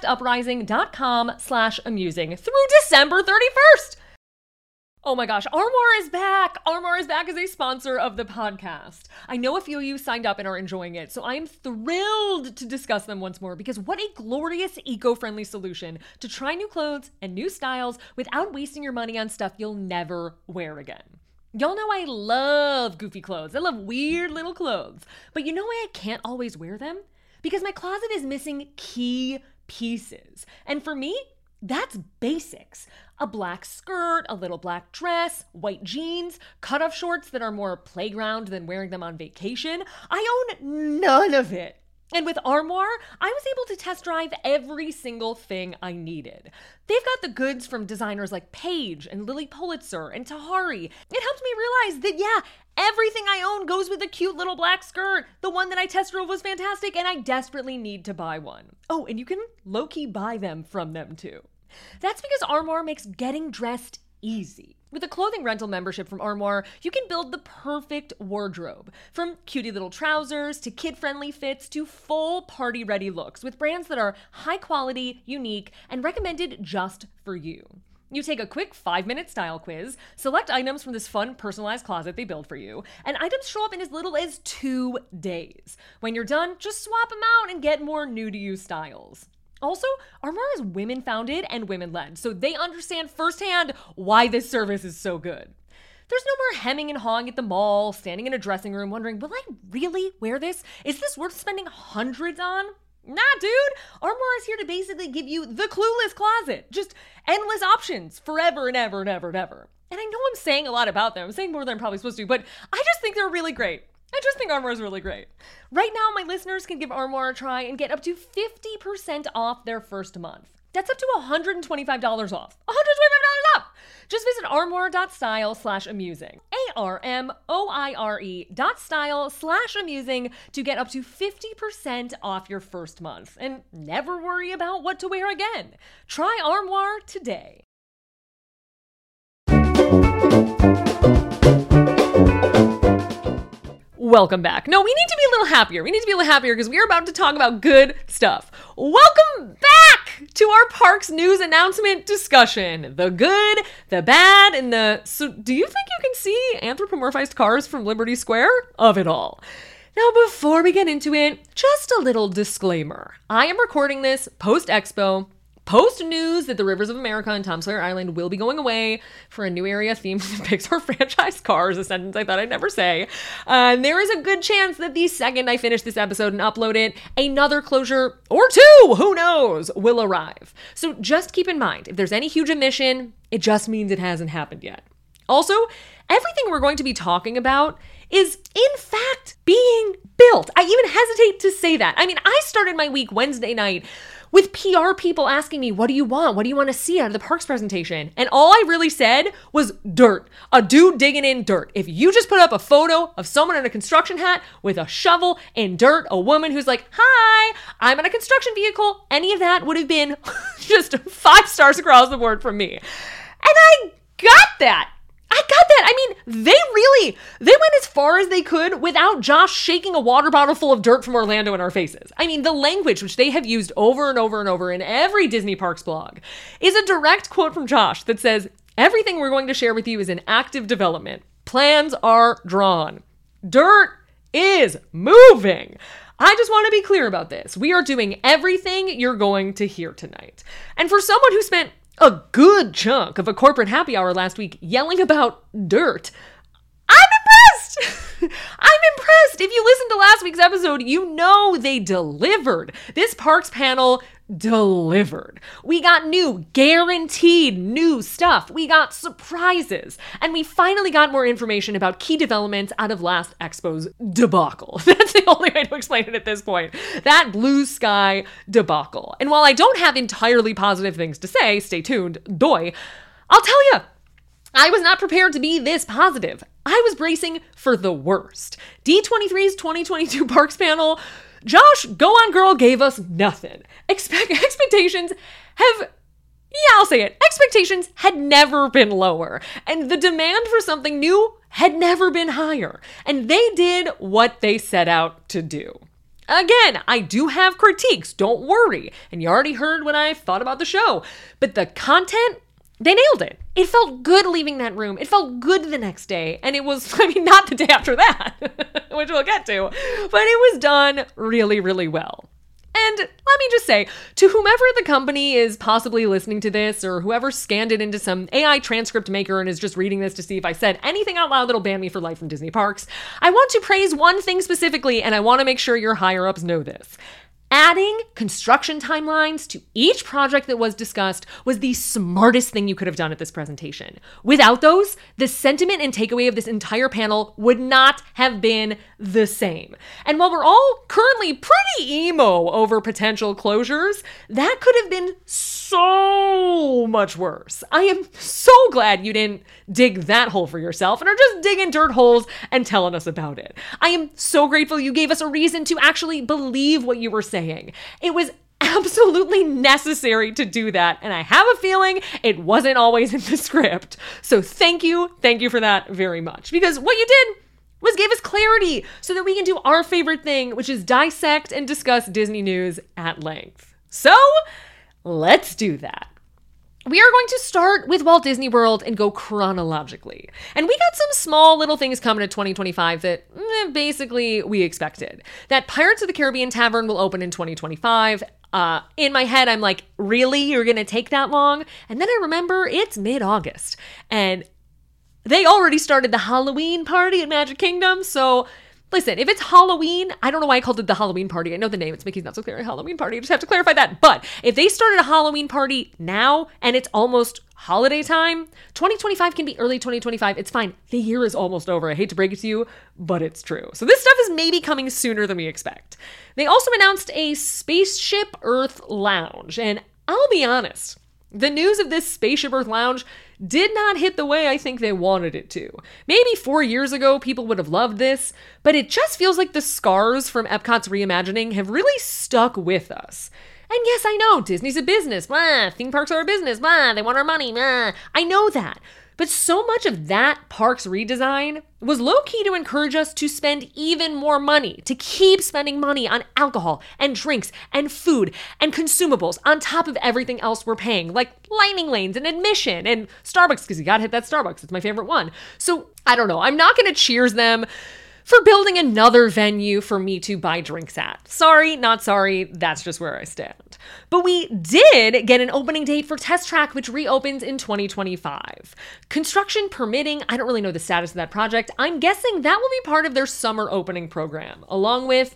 artifactuprising.com/amusing through December 31st. Oh my gosh, Armoire is back! Armoire is back as a sponsor of the podcast. I know a few of you signed up and are enjoying it, so I am thrilled to discuss them once more because what a glorious eco-friendly solution to try new clothes and new styles without wasting your money on stuff you'll never wear again. Y'all know I love goofy clothes. I love weird little clothes. But you know why I can't always wear them? Because my closet is missing key pieces. And for me, that's basics. A black skirt, a little black dress, white jeans, cutoff shorts that are more playground than wearing them on vacation. I own none of it. And with Armoire, I was able to test drive every single thing I needed. They've got the goods from designers like Paige and Lily Pulitzer and Tahari. It helped me realize that, yeah, everything I own goes with a cute little black skirt. The one that I test drove was fantastic, and I desperately need to buy one. Oh, and you can low-key buy them from them too. That's because Armoire makes getting dressed easy. With a clothing rental membership from Armoire, you can build the perfect wardrobe. From cutie little trousers to kid-friendly fits to full party-ready looks with brands that are high quality, unique, and recommended just for you. You take a quick 5-minute style quiz, select items from this fun personalized closet they build for you, and items show up in as little as 2 days. When you're done, just swap them out and get more new-to-you styles. Also, Armoire is women-founded and women-led, so they understand firsthand why this service is so good. There's no more hemming and hawing at the mall, standing in a dressing room wondering, will I really wear this? Is this worth spending hundreds on? Nah, dude. Armoire is here to basically give you the clueless closet. Just endless options forever and ever and ever and ever. And I know I'm saying a lot about them. I'm saying more than I'm probably supposed to, but I just think they're really great. I just think Armoire is really great. Right now, my listeners can give Armoire a try and get up to 50% off their first month. That's up to $125 off. $125 off! Just visit armoire.style/amusing. ARMOIRE.style/amusing to get up to 50% off your first month and never worry about what to wear again. Try Armoire today. Welcome back. No, we need to be a little happier. We need to be a little happier because we are about to talk about good stuff. Welcome back to our parks news announcement discussion. The good, the bad, and the... So do you think you can see anthropomorphized cars from Liberty Square? Of it all. Now, before we get into it, just a little disclaimer. I am recording this post-expo, post-news that the Rivers of America and Tom Sawyer Island will be going away for a new area themed to Pixar franchise cars, a sentence I thought I'd never say. There is a good chance that the second I finish this episode and upload it, another closure, or two, who knows, will arrive. So just keep in mind, if there's any huge omission, it just means it hasn't happened yet. Also, everything we're going to be talking about is, in fact, being built. I even hesitate to say that. I mean, I started my week Wednesday night with PR people asking me, what do you want? What do you want to see out of the parks presentation? And all I really said was dirt. A dude digging in dirt. If you just put up a photo of someone in a construction hat with a shovel in dirt, a woman who's like, hi, I'm in a construction vehicle, any of that would have been just 5 stars across the board from me. And I got that. I mean, they went as far as they could without Josh shaking a water bottle full of dirt from Orlando in our faces. I mean, the language which they have used over and over and over in every Disney Parks blog is a direct quote from Josh that says, everything we're going to share with you is in active development. Plans are drawn. Dirt is moving. I just want to be clear about this. We are doing everything you're going to hear tonight. And for someone who spent a good chunk of a corporate happy hour last week yelling about dirt, I'm impressed. I'm impressed. If you listened to last week's episode, you know they delivered. This parks panel delivered. We got guaranteed new stuff. We got surprises. And we finally got more information about key developments out of last Expo's debacle. That's the only way to explain it at this point. That blue sky debacle. And while I don't have entirely positive things to say, stay tuned, doy, I'll tell you, I was not prepared to be this positive. I was bracing for the worst. D23's 2022 Parks panel, Josh, Go On Girl, gave us nothing. Expectations had never been lower. And the demand for something new had never been higher. And they did what they set out to do. Again, I do have critiques, don't worry. And you already heard what I thought about the show. But the content, they nailed it. It felt good leaving that room. It felt good the next day. And it was, not the day after that, which we'll get to, but it was done really, really well. And let me just say, to whomever the company is possibly listening to this, or whoever scanned it into some AI transcript maker and is just reading this to see if I said anything out loud that'll ban me for life from Disney Parks, I want to praise one thing specifically, and I want to make sure your higher-ups know this. Adding construction timelines to each project that was discussed was the smartest thing you could have done at this presentation. Without those, the sentiment and takeaway of this entire panel would not have been the same. And while we're all currently pretty emo over potential closures, that could have been so much worse. I am so glad you didn't dig that hole for yourself and are just digging dirt holes and telling us about it. I am so grateful you gave us a reason to actually believe what you were saying. It was absolutely necessary to do that, and I have a feeling it wasn't always in the script. So thank you for that very much. Because what you did was gave us clarity so that we can do our favorite thing, which is dissect and discuss Disney news at length. So let's do that. We are going to start with Walt Disney World and go chronologically. And we got some small little things coming to 2025 that basically we expected. That Pirates of the Caribbean Tavern will open in 2025. In my head, I'm like, really? You're going to take that long? And then I remember it's mid-August. And they already started the Halloween party at Magic Kingdom, so listen, if it's Halloween, I don't know why I called it the Halloween party. I know the name. It's Mickey's Not So Scary Halloween Party. I just have to clarify that. But if they started a Halloween party now and it's almost holiday time, 2025 can be early 2025. It's fine. The year is almost over. I hate to break it to you, but it's true. So this stuff is maybe coming sooner than we expect. They also announced a Spaceship Earth Lounge. And I'll be honest, the news of this Spaceship Earth Lounge did not hit the way I think they wanted it to. Maybe 4 years ago, people would have loved this, but it just feels like the scars from Epcot's reimagining have really stuck with us. And yes, I know, Disney's a business. Theme parks are a business. They want our money. I know that. But so much of that park's redesign was low-key to encourage us to spend even more money, to keep spending money on alcohol and drinks and food and consumables on top of everything else we're paying, like lightning lanes and admission and Starbucks, because you gotta hit that Starbucks. It's my favorite one. So I don't know. I'm not gonna cheers them for building another venue for me to buy drinks at. Sorry, not sorry, that's just where I stand. But we did get an opening date for Test Track, which reopens in 2025. Construction permitting, I don't really know the status of that project. I'm guessing that will be part of their summer opening program, along with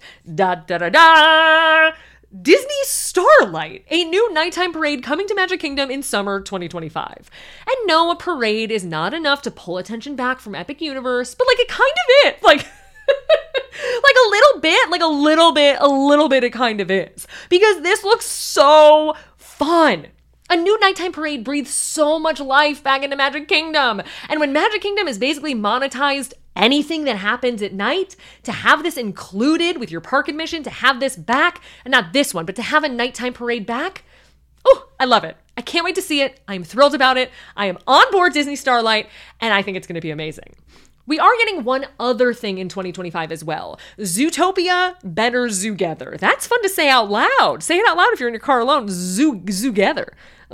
Disney Starlight, a new nighttime parade coming to Magic Kingdom in summer 2025. And no, a parade is not enough to pull attention back from Epic Universe, but like it kind of is. Like a little bit, it kind of is. Because this looks so fun. A new nighttime parade breathes so much life back into Magic Kingdom. And when Magic Kingdom is basically monetized anything that happens at night, to have this included with your park admission, to have this back, and not this one, but to have a nighttime parade back, oh, I love it. I can't wait to see it. I'm thrilled about it. I am on board Disney Starlight, and I think it's going to be amazing. We are getting one other thing in 2025 as well. Zootopia Better Zoogether. That's fun to say out loud. Say it out loud if you're in your car alone. Zoogether.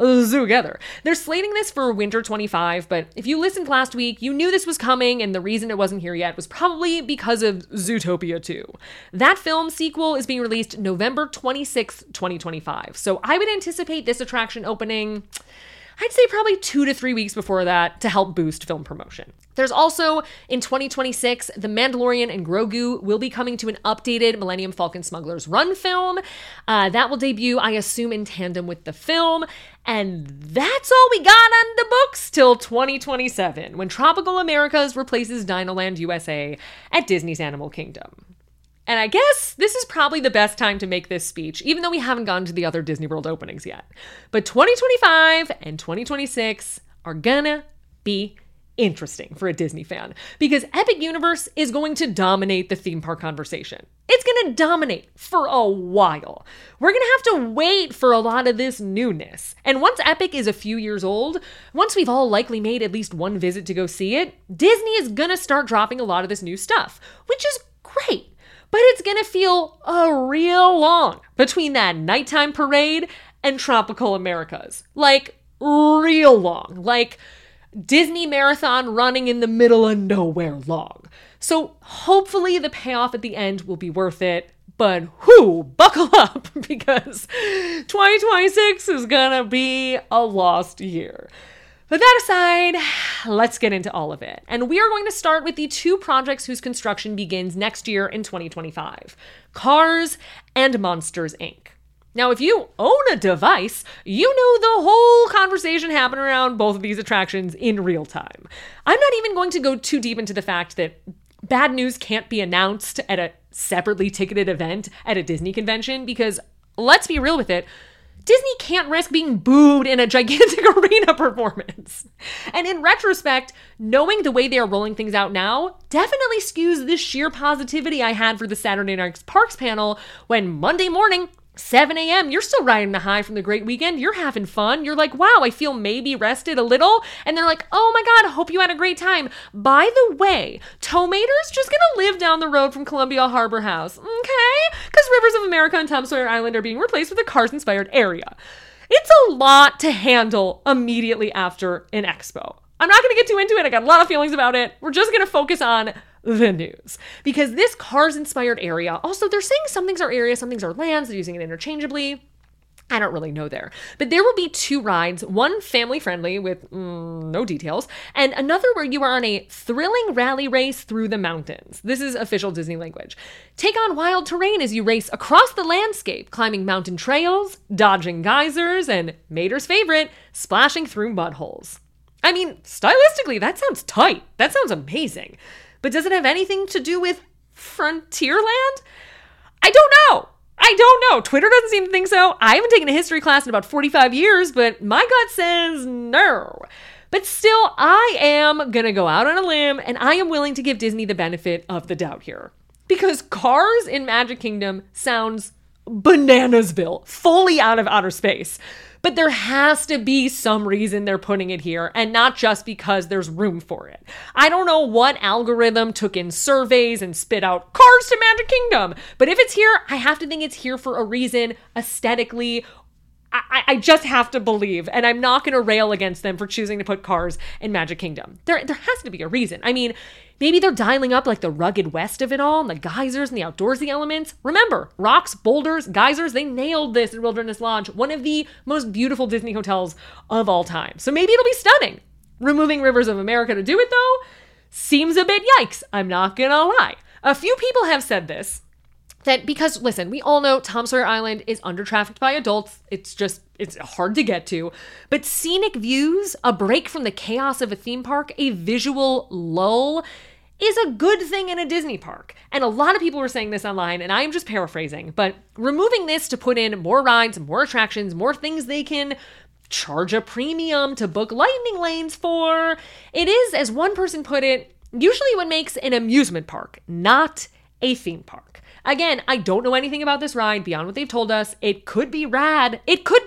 They're slating this for winter 25, but if you listened last week, you knew this was coming, and the reason it wasn't here yet was probably because of Zootopia 2. That film sequel is being released November 26th, 2025. So I would anticipate this attraction opening, I'd say probably 2 to 3 weeks before that to help boost film promotion. There's also, in 2026, The Mandalorian and Grogu will be coming to an updated Millennium Falcon Smuggler's Run film. That will debut, I assume, in tandem with the film. And that's all we got on the books till 2027, when Tropical Americas replaces Dinoland USA at Disney's Animal Kingdom. And I guess this is probably the best time to make this speech, even though we haven't gone to the other Disney World openings yet. But 2025 and 2026 are gonna be interesting for a Disney fan, because Epic Universe is going to dominate the theme park conversation. It's gonna dominate for a while. We're gonna have to wait for a lot of this newness. And once Epic is a few years old, once we've all likely made at least one visit to go see it, Disney is gonna start dropping a lot of this new stuff, which is great. But it's gonna feel a real long between that nighttime parade and Tropical Americas. Like, real long. Like, Disney Marathon running in the middle of nowhere long. So hopefully the payoff at the end will be worth it. But buckle up, because 2026 is gonna be a lost year. But that aside, let's get into all of it. And we are going to start with the two projects whose construction begins next year in 2025, Cars and Monsters, Inc. Now, if you own a device, you know the whole conversation happening around both of these attractions in real time. I'm not even going to go too deep into the fact that bad news can't be announced at a separately ticketed event at a Disney convention, because let's be real with it, Disney can't risk being booed in a gigantic arena performance. And in retrospect, knowing the way they are rolling things out now definitely skews the sheer positivity I had for the Saturday Night Parks panel when Monday morning, 7 a.m., you're still riding the high from the great weekend. You're having fun. You're like, wow, I feel maybe rested a little. And they're like, oh my God, hope you had a great time. By the way, Tow-Mater's just gonna live down the road from Columbia Harbor House, okay? Because Rivers of America and Tom Sawyer Island are being replaced with a Cars-inspired area. It's a lot to handle immediately after an expo. I'm not gonna get too into it. I got a lot of feelings about it. We're just gonna focus on the news. Because this Cars-inspired area, also they're saying some things are areas, some things are lands, they're using it interchangeably. I don't really know there. But there will be two rides, one family-friendly with no details, and another where you are on a thrilling rally race through the mountains. This is official Disney language. Take on wild terrain as you race across the landscape, climbing mountain trails, dodging geysers, and Mater's favorite, splashing through mud holes. I mean, stylistically, that sounds tight. That sounds amazing. But does it have anything to do with Frontierland? I don't know. Twitter doesn't seem to think so. I haven't taken a history class in about 45 years, but my gut says no. But still, I am gonna go out on a limb, and I am willing to give Disney the benefit of the doubt here. Because Cars in Magic Kingdom sounds bananasville, fully out of outer space. But there has to be some reason they're putting it here, and not just because there's room for it. I don't know what algorithm took in surveys and spit out Cars to Magic Kingdom, but if it's here, I have to think it's here for a reason, aesthetically. I just have to believe, and I'm not going to rail against them for choosing to put Cars in Magic Kingdom. There has to be a reason. I mean, maybe they're dialing up like the rugged west of it all, and the geysers and the outdoorsy elements. Remember, rocks, boulders, geysers, they nailed this at Wilderness Lodge, one of the most beautiful Disney hotels of all time. So maybe it'll be stunning. Removing Rivers of America to do it, though, seems a bit yikes. I'm not going to lie. A few people have said this. That because, listen, we all know Tom Sawyer Island is under-trafficked by adults. It's hard to get to. But scenic views, a break from the chaos of a theme park, a visual lull, is a good thing in a Disney park. And a lot of people were saying this online, and I am just paraphrasing. But removing this to put in more rides, more attractions, more things they can charge a premium to book lightning lanes for, it is, as one person put it, usually what makes an amusement park, not a theme park. Again, I don't know anything about this ride beyond what they've told us. It could be rad.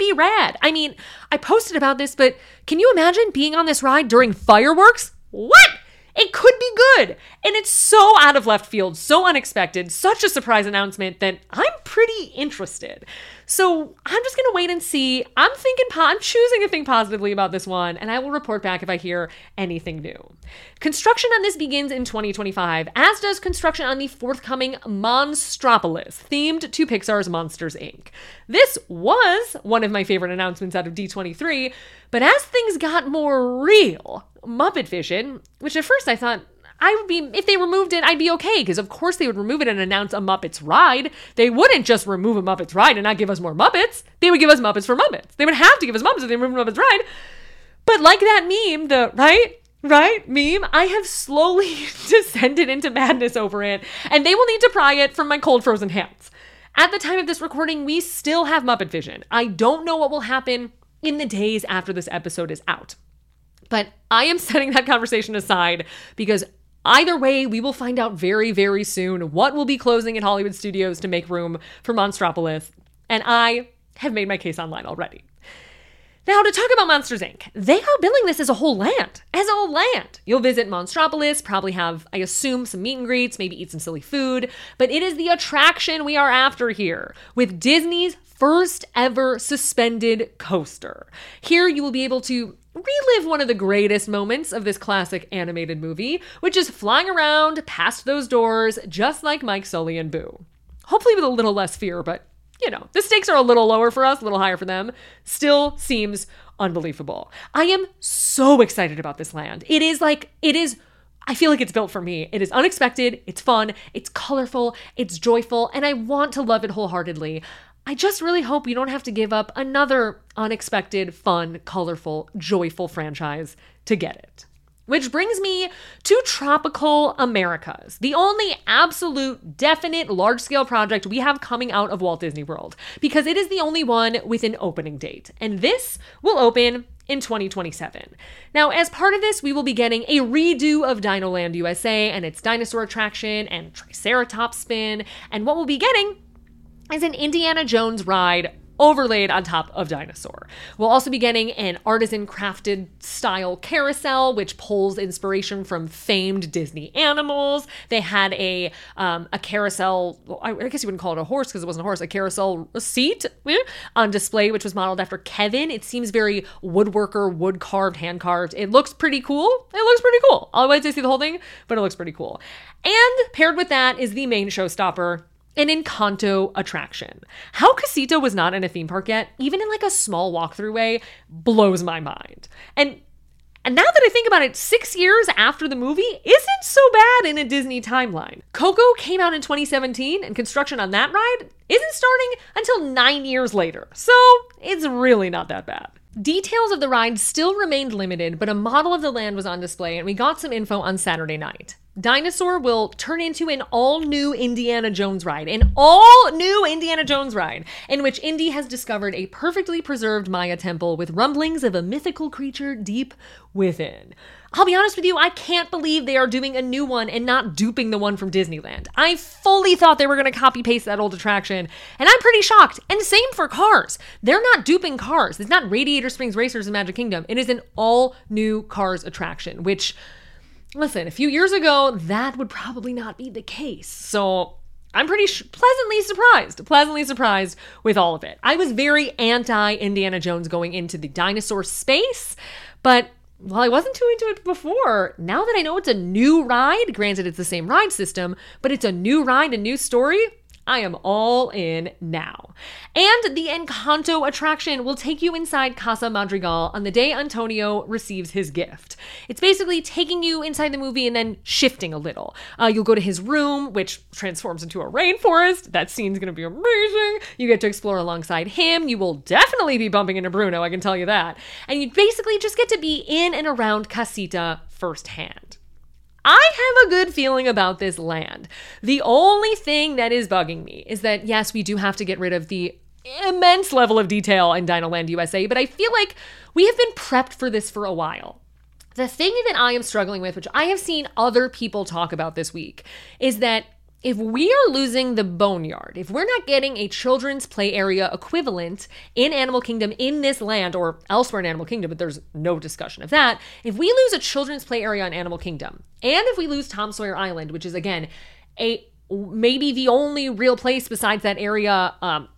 I mean, I posted about this, but can you imagine being on this ride during fireworks? What? It could be good. And it's so out of left field, so unexpected, such a surprise announcement that I'm pretty interested. So I'm just going to wait and see. I'm choosing to think positively about this one, and I will report back if I hear anything new. Construction on this begins in 2025, as does construction on the forthcoming Monstropolis, themed to Pixar's Monsters, Inc. This was one of my favorite announcements out of D23, but as things got more real, Muppet Vision, which at first I thought if they removed it, I'd be okay, because of course they would remove it and announce a Muppets ride. They wouldn't just remove a Muppets ride and not give us more Muppets. They would give us Muppets for Muppets. They would have to give us Muppets if they removed Muppets ride. But like that meme, the right meme, I have slowly descended into madness over it, and they will need to pry it from my cold frozen hands. At the time of this recording, we still have Muppet Vision. I don't know what will happen in the days after this episode is out. But I am setting that conversation aside because either way, we will find out very, very soon what will be closing at Hollywood Studios to make room for Monstropolis. And I have made my case online already. Now, to talk about Monsters, Inc., they are billing this as a whole land. You'll visit Monstropolis, probably have, I assume, some meet and greets, maybe eat some silly food. But it is the attraction we are after here, with Disney's first ever suspended coaster. Here, you will be able to relive one of the greatest moments of this classic animated movie, which is flying around past those doors, just like Mike, Sully, and Boo. Hopefully with a little less fear, but, the stakes are a little lower for us, a little higher for them. Still seems unbelievable. I am so excited about this land. I feel like it's built for me. It is unexpected, it's fun, it's colorful, it's joyful, and I want to love it wholeheartedly. I just really hope we don't have to give up another unexpected, fun, colorful, joyful franchise to get it. Which brings me to Tropical Americas, the only absolute, definite, large-scale project we have coming out of Walt Disney World, because it is the only one with an opening date. And this will open in 2027. Now, as part of this, we will be getting a redo of Dinoland USA and its dinosaur attraction and Triceratops spin, and what we'll be getting is an Indiana Jones ride overlaid on top of Dinosaur. We'll also be getting an artisan crafted style carousel, which pulls inspiration from famed Disney animals. They had a carousel, I guess you wouldn't call it a horse because it wasn't a horse, a seat on display, which was modeled after Kevin. It seems very woodworker, wood carved, hand carved. It looks pretty cool. I'll wait to see the whole thing, but it looks pretty cool. And paired with that is the main showstopper, an Encanto attraction. How Casita was not in a theme park yet, even in like a small walkthrough way, blows my mind. And now that I think about it, 6 years after the movie isn't so bad in a Disney timeline. Coco came out in 2017, and construction on that ride isn't starting until 9 years later. So it's really not that bad. Details of the ride still remained limited, but a model of the land was on display, and we got some info on Saturday night. Dinosaur will turn into an all-new Indiana Jones ride, in which Indy has discovered a perfectly preserved Maya temple with rumblings of a mythical creature deep within. I'll be honest with you, I can't believe they are doing a new one and not duping the one from Disneyland. I fully thought they were going to copy-paste that old attraction, and I'm pretty shocked. And same for Cars. They're not duping Cars. It's not Radiator Springs Racers in Magic Kingdom. It is an all-new Cars attraction, which, listen, a few years ago, that would probably not be the case. So I'm pretty pleasantly surprised with all of it. I was very anti-Indiana Jones going into the dinosaur space, but while I wasn't too into it before, now that I know it's a new ride, granted it's the same ride system, but it's a new ride, a new story, I am all in now. And the Encanto attraction will take you inside Casa Madrigal on the day Antonio receives his gift. It's basically taking you inside the movie and then shifting a little. You'll go to his room, which transforms into a rainforest. That scene's gonna be amazing. You get to explore alongside him. You will definitely be bumping into Bruno, I can tell you that. And you basically just get to be in and around Casita firsthand. I have a good feeling about this land. The only thing that is bugging me is that, yes, we do have to get rid of the immense level of detail in Dinoland USA, but I feel like we have been prepped for this for a while. The thing that I am struggling with, which I have seen other people talk about this week, is that if we are losing the Boneyard, if we're not getting a children's play area equivalent in Animal Kingdom in this land or elsewhere in Animal Kingdom, but there's no discussion of that, if we lose a children's play area in Animal Kingdom, and if we lose Tom Sawyer Island, which is, again, maybe the only real place besides that area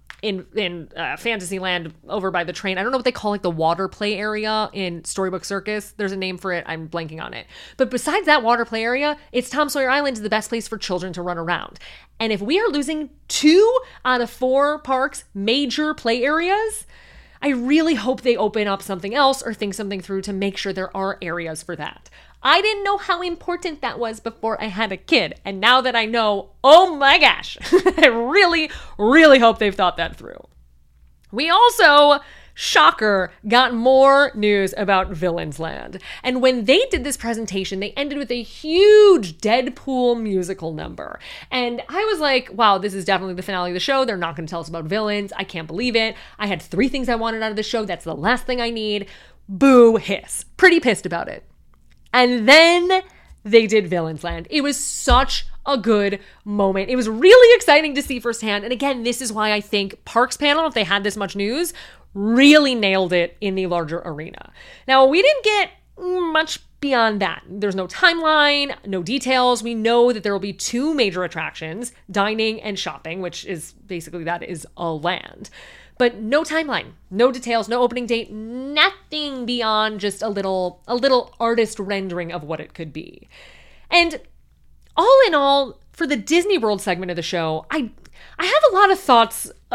in Fantasyland over by the train. I don't know what they call like the water play area in Storybook Circus. There's a name for it. I'm blanking on it. But besides that water play area, it's Tom Sawyer Island is the best place for children to run around. And if we are losing 2 out of 4 parks' major play areas, I really hope they open up something else or think something through to make sure there are areas for that. I didn't know how important that was before I had a kid. And now that I know, oh my gosh, I really, really hope they've thought that through. We also, shocker, got more news about Villains Land. And when they did this presentation, they ended with a huge Deadpool musical number. And I was like, wow, this is definitely the finale of the show. They're not going to tell us about villains. I can't believe it. I had 3 things I wanted out of the show. That's the last thing I need. Boo hiss. Pretty pissed about it. And then they did Villains Land. It was such a good moment. It was really exciting to see firsthand. And again, this is why I think Parks Panel, if they had this much news, really nailed it in the larger arena. Now, we didn't get much beyond that. There's no timeline, no details. We know that there will be 2 major attractions, dining and shopping, which is basically that is a land. But no timeline, no details, no opening date, nothing beyond just a little artist rendering of what it could be. And all in all, for the Disney World segment of the show, I have a lot of thoughts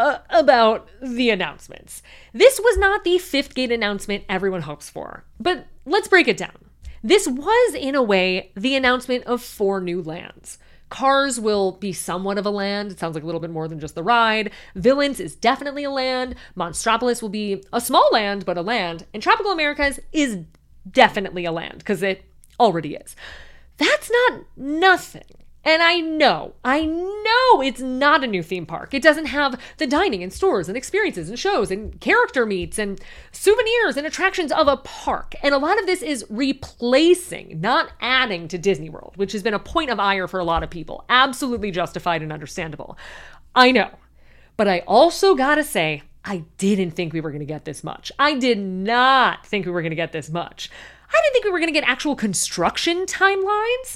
about the announcements. This was not the fifth gate announcement everyone hopes for, but let's break it down. This was, in a way, the announcement of 4 new lands. Cars will be somewhat of a land. It sounds like a little bit more than just the ride. Villains is definitely a land. Monstropolis will be a small land, but a land. And Tropical Americas is definitely a land, because it already is. That's not nothing. And I know it's not a new theme park. It doesn't have the dining and stores and experiences and shows and character meets and souvenirs and attractions of a park. And a lot of this is replacing, not adding to Disney World, which has been a point of ire for a lot of people. Absolutely justified and understandable. I know. But I also gotta say, I didn't think we were gonna get this much. I did not think we were gonna get this much. I didn't think we were gonna get actual construction timelines.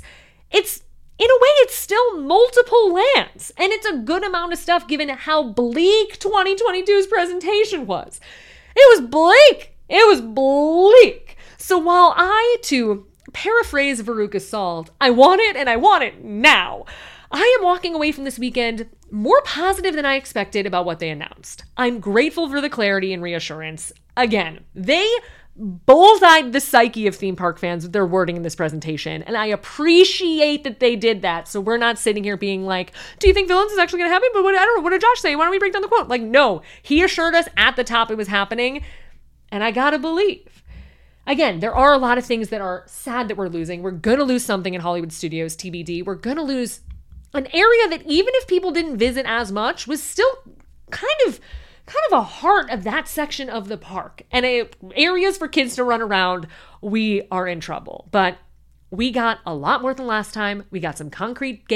In a way, it's still multiple lands, and it's a good amount of stuff given how bleak 2022's presentation was. It was bleak. It was bleak. So while to paraphrase Veruca Salt, I want it and I want it now, I am walking away from this weekend more positive than I expected about what they announced. I'm grateful for the clarity and reassurance. Again, they bullseyed the psyche of theme park fans with their wording in this presentation, and I appreciate that they did that. So we're not sitting here being like, do you think Villains is actually going to happen? But I don't know, what did Josh say? Why don't we break down the quote? Like, no, he assured us at the top it was happening, and I gotta believe. Again, there are a lot of things that are sad that we're losing. We're gonna lose something in Hollywood Studios, TBD. We're gonna lose an area that, even if people didn't visit as much, was still kind of a heart of that section of the park. And areas for kids to run around, we are in trouble. But we got a lot more than last time. We got some concrete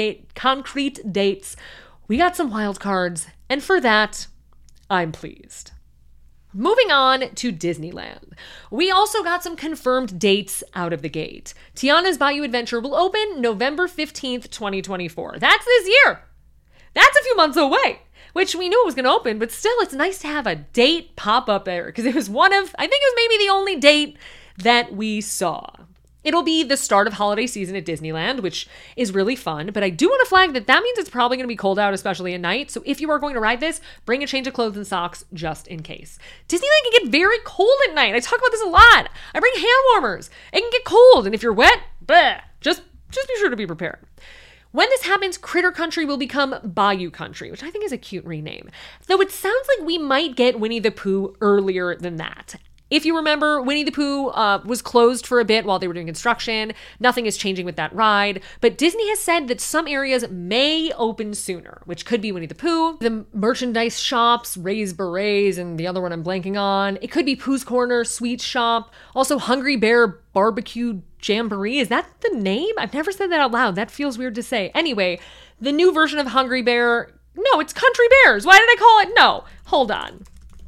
dates. We got some wild cards. And for that, I'm pleased. Moving on to Disneyland. We also got some confirmed dates out of the gate. Tiana's Bayou Adventure will open November 15th, 2024. That's this year. That's a few months away, which we knew it was going to open, but still, it's nice to have a date pop up there, because it was I think it was maybe the only date that we saw. It'll be the start of holiday season at Disneyland, which is really fun, but I do want to flag that means it's probably going to be cold out, especially at night, so if you are going to ride this, bring a change of clothes and socks just in case. Disneyland can get very cold at night. I talk about this a lot. I bring hand warmers. It can get cold, and if you're wet, just be sure to be prepared. When this happens, Critter Country will become Bayou Country, which I think is a cute rename. Though it sounds like we might get Winnie the Pooh earlier than that. If you remember, Winnie the Pooh was closed for a bit while they were doing construction. Nothing is changing with that ride. But Disney has said that some areas may open sooner, which could be Winnie the Pooh, the merchandise shops, Ray's Berets, and the other one I'm blanking on. It could be Pooh's Corner, Sweet Shop, also Hungry Bear Barbecue Jamboree. Is that the name? I've never said that out loud. That feels weird to say. Anyway, the new version of Hungry Bear. No, it's Country Bears. Why did I call it? No, hold on.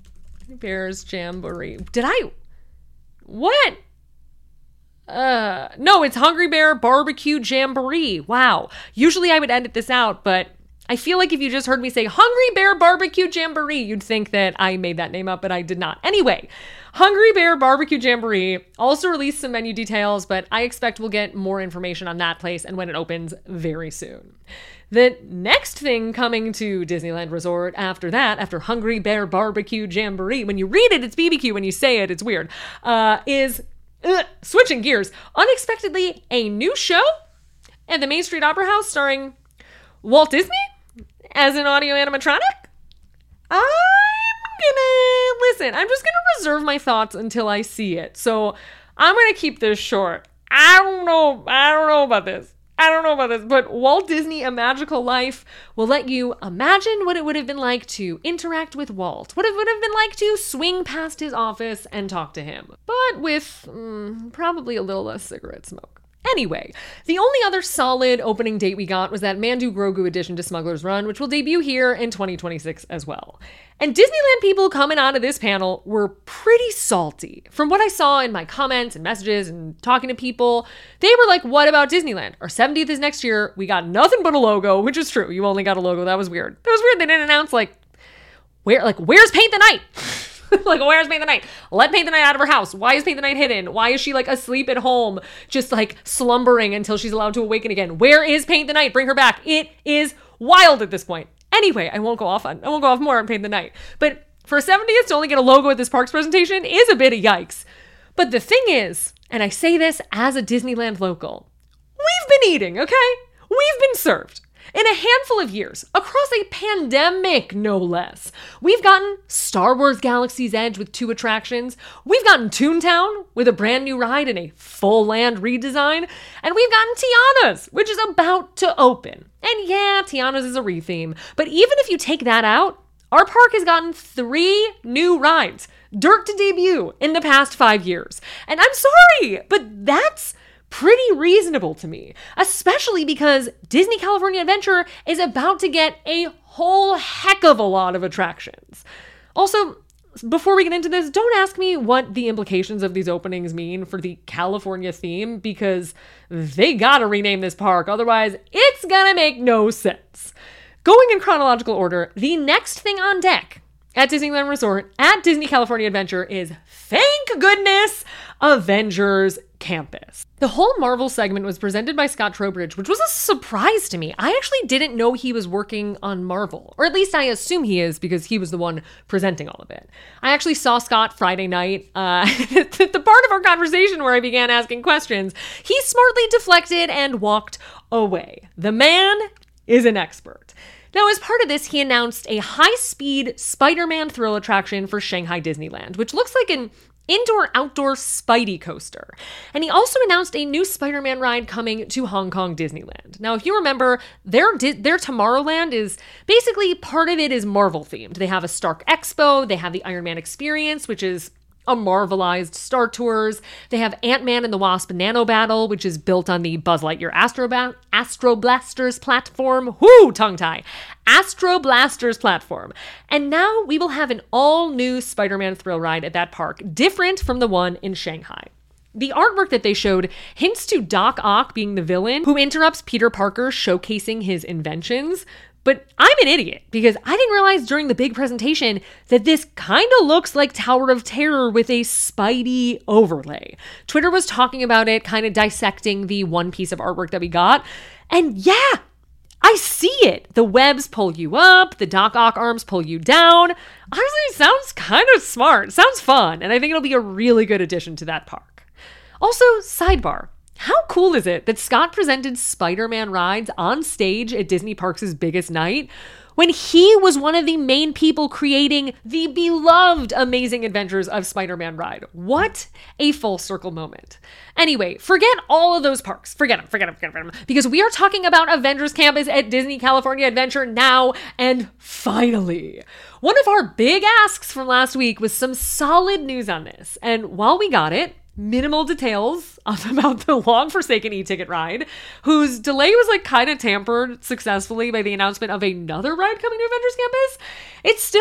Bears Jamboree. What? No, it's Hungry Bear Barbecue Jamboree. Wow. Usually I would edit this out, but I feel like if you just heard me say Hungry Bear Barbecue Jamboree, you'd think that I made that name up, but I did not. Anyway, Hungry Bear Barbecue Jamboree also released some menu details, but I expect we'll get more information on that place and when it opens very soon. The next thing coming to Disneyland Resort after Hungry Bear Barbecue Jamboree, when you read it, it's BBQ. When you say it, it's weird, is switching gears. Unexpectedly, a new show at the Main Street Opera House starring Walt Disney as an audio animatronic. I'm just gonna reserve my thoughts until I see it. So I'm gonna keep this short. I don't know about this, but Walt Disney: A Magical Life will let you imagine what it would have been like to interact with Walt, what it would have been like to swing past his office and talk to him, but with probably a little less cigarette smoke. Anyway, the only other solid opening date we got was that Mandu Grogu addition to Smuggler's Run, which will debut here in 2026 as well. And Disneyland people coming out of this panel were pretty salty. From what I saw in my comments and messages and talking to people, they were like, what about Disneyland? Our 70th is next year. We got nothing but a logo, which is true. You only got a logo. That was weird. They didn't announce where's Paint the Night? Where's Paint the Night? Let Paint the Night out of her house. Why is Paint the Night hidden? Why is she asleep at home, just slumbering until she's allowed to awaken again? Where is Paint the Night? Bring her back. It is wild at this point. Anyway, I won't go off more on Pain in the Night. But for a 70th to only get a logo at this parks presentation is a bit of yikes. But the thing is, and I say this as a Disneyland local, we've been eating, okay? We've been served. In a handful of years, across a pandemic, no less, we've gotten Star Wars Galaxy's Edge with 2 attractions, we've gotten Toontown with a brand new ride and a full land redesign, and we've gotten Tiana's, which is about to open. And yeah, Tiana's is a retheme, but even if you take that out, our park has gotten 3 new rides, dirt to debut, in the past 5 years. And I'm sorry, but that's pretty reasonable to me, especially because Disney California Adventure is about to get a whole heck of a lot of attractions. Also, before we get into this, don't ask me what the implications of these openings mean for the California theme, because they gotta rename this park, otherwise it's gonna make no sense. Going in chronological order, the next thing on deck at Disneyland Resort at Disney California Adventure is, thank goodness, Avengers Campus. The whole Marvel segment was presented by Scott Trowbridge, which was a surprise to me. I actually didn't know he was working on Marvel, or at least I assume he is because he was the one presenting all of it. I actually saw Scott Friday night at the part of our conversation where I began asking questions. He smartly deflected and walked away. The man is an expert. Now, as part of this, he announced a high-speed Spider-Man thrill attraction for Shanghai Disneyland, which looks like an indoor-outdoor Spidey coaster. And he also announced a new Spider-Man ride coming to Hong Kong Disneyland. Now, if you remember, their Tomorrowland is basically, part of it is Marvel-themed. They have a Stark Expo, they have the Iron Man Experience, which is a Marvelized Star Tours. They have Ant-Man and the Wasp Nano Battle, which is built on the Buzz Lightyear Astro Blasters platform. Whoo, tongue tie. Astro Blasters platform. And now we will have an all-new Spider-Man thrill ride at that park, different from the one in Shanghai. The artwork that they showed hints to Doc Ock being the villain who interrupts Peter Parker showcasing his inventions. But I'm an idiot because I didn't realize during the big presentation that this kind of looks like Tower of Terror with a Spidey overlay. Twitter was talking about it, kind of dissecting the one piece of artwork that we got. And yeah, I see it. The webs pull you up, the Doc Ock arms pull you down. Honestly, it sounds kind of smart. It sounds fun. And I think it'll be a really good addition to that park. Also, sidebar. How cool is it that Scott presented Spider-Man rides on stage at Disney Parks' biggest night when he was one of the main people creating the beloved Amazing Adventures of Spider-Man ride? What a full circle moment. Anyway, forget all of those parks. Forget them. Because we are talking about Avengers Campus at Disney California Adventure now, and finally. One of our big asks from last week was some solid news on this. And while we got it, minimal details about the long-forsaken e-ticket ride, whose delay was kind of tampered successfully by the announcement of another ride coming to Avengers Campus.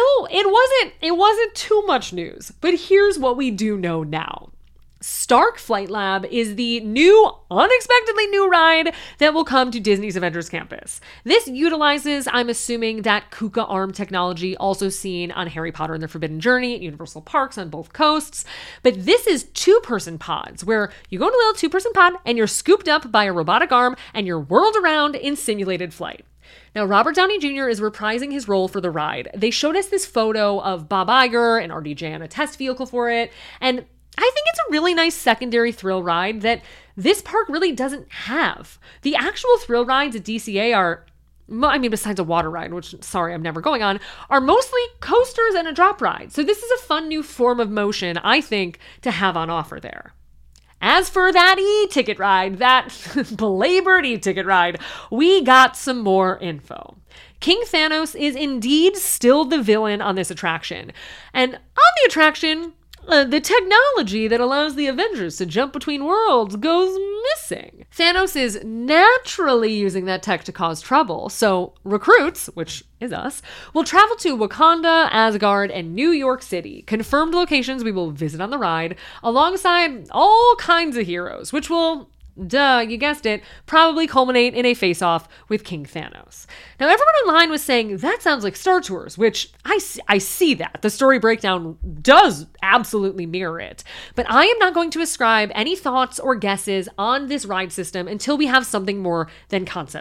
It wasn't too much news, but here's what we do know now. Stark Flight Lab is the unexpectedly new ride that will come to Disney's Avengers Campus. This utilizes, I'm assuming, that KUKA arm technology also seen on Harry Potter and the Forbidden Journey at Universal Parks on both coasts. But this is 2-person pods, where you go in a little 2-person pod and you're scooped up by a robotic arm and you're whirled around in simulated flight. Now, Robert Downey Jr. is reprising his role for the ride. They showed us this photo of Bob Iger and RDJ on a test vehicle for it, and I think it's a really nice secondary thrill ride that this park really doesn't have. The actual thrill rides at DCA are, besides a water ride, which, sorry, I'm never going on, are mostly coasters and a drop ride. So this is a fun new form of motion, I think, to have on offer there. As for that e-ticket ride, that belabored e-ticket ride, we got some more info. King Thanos is indeed still the villain on this attraction. And on the attraction, the technology that allows the Avengers to jump between worlds goes missing. Thanos is naturally using that tech to cause trouble, so recruits, which is us, will travel to Wakanda, Asgard, and New York City, confirmed locations we will visit on the ride, alongside all kinds of heroes, which will, you guessed it, probably culminate in a face-off with King Thanos. Now, everyone online was saying, that sounds like Star Tours, which I see that. The story breakdown does absolutely mirror it. But I am not going to ascribe any thoughts or guesses on this ride system until we have something more than concept art.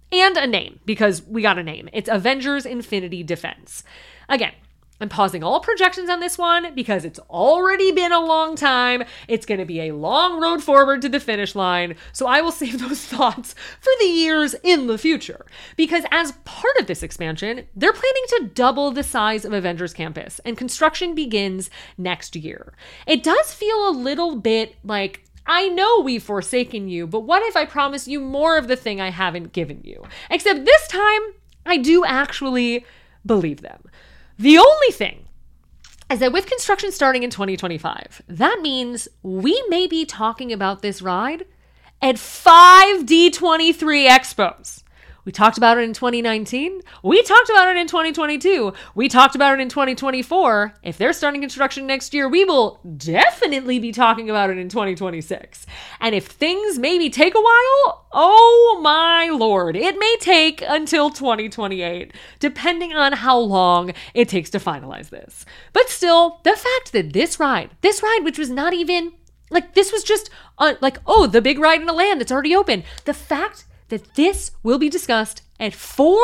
And a name, because we got a name. It's Avengers Infinity Defense. Again, I'm pausing all projections on this one because it's already been a long time. It's going to be a long road forward to the finish line. So I will save those thoughts for the years in the future. Because as part of this expansion, they're planning to double the size of Avengers Campus, and construction begins next year. It does feel a little bit like, I know we've forsaken you, but what if I promise you more of the thing I haven't given you? Except this time, I do actually believe them. The only thing is that with construction starting in 2025, that means we may be talking about this ride at 5 D23 expos. We talked about it in 2019. We talked about it in 2022. We talked about it in 2024. If they're starting construction next year, we will definitely be talking about it in 2026. And if things maybe take a while, oh my lord, it may take until 2028, depending on how long it takes to finalize this. But still, the fact that this ride, which was not even, like, this was just oh, the big ride in a land that's already open. The fact that this will be discussed at 4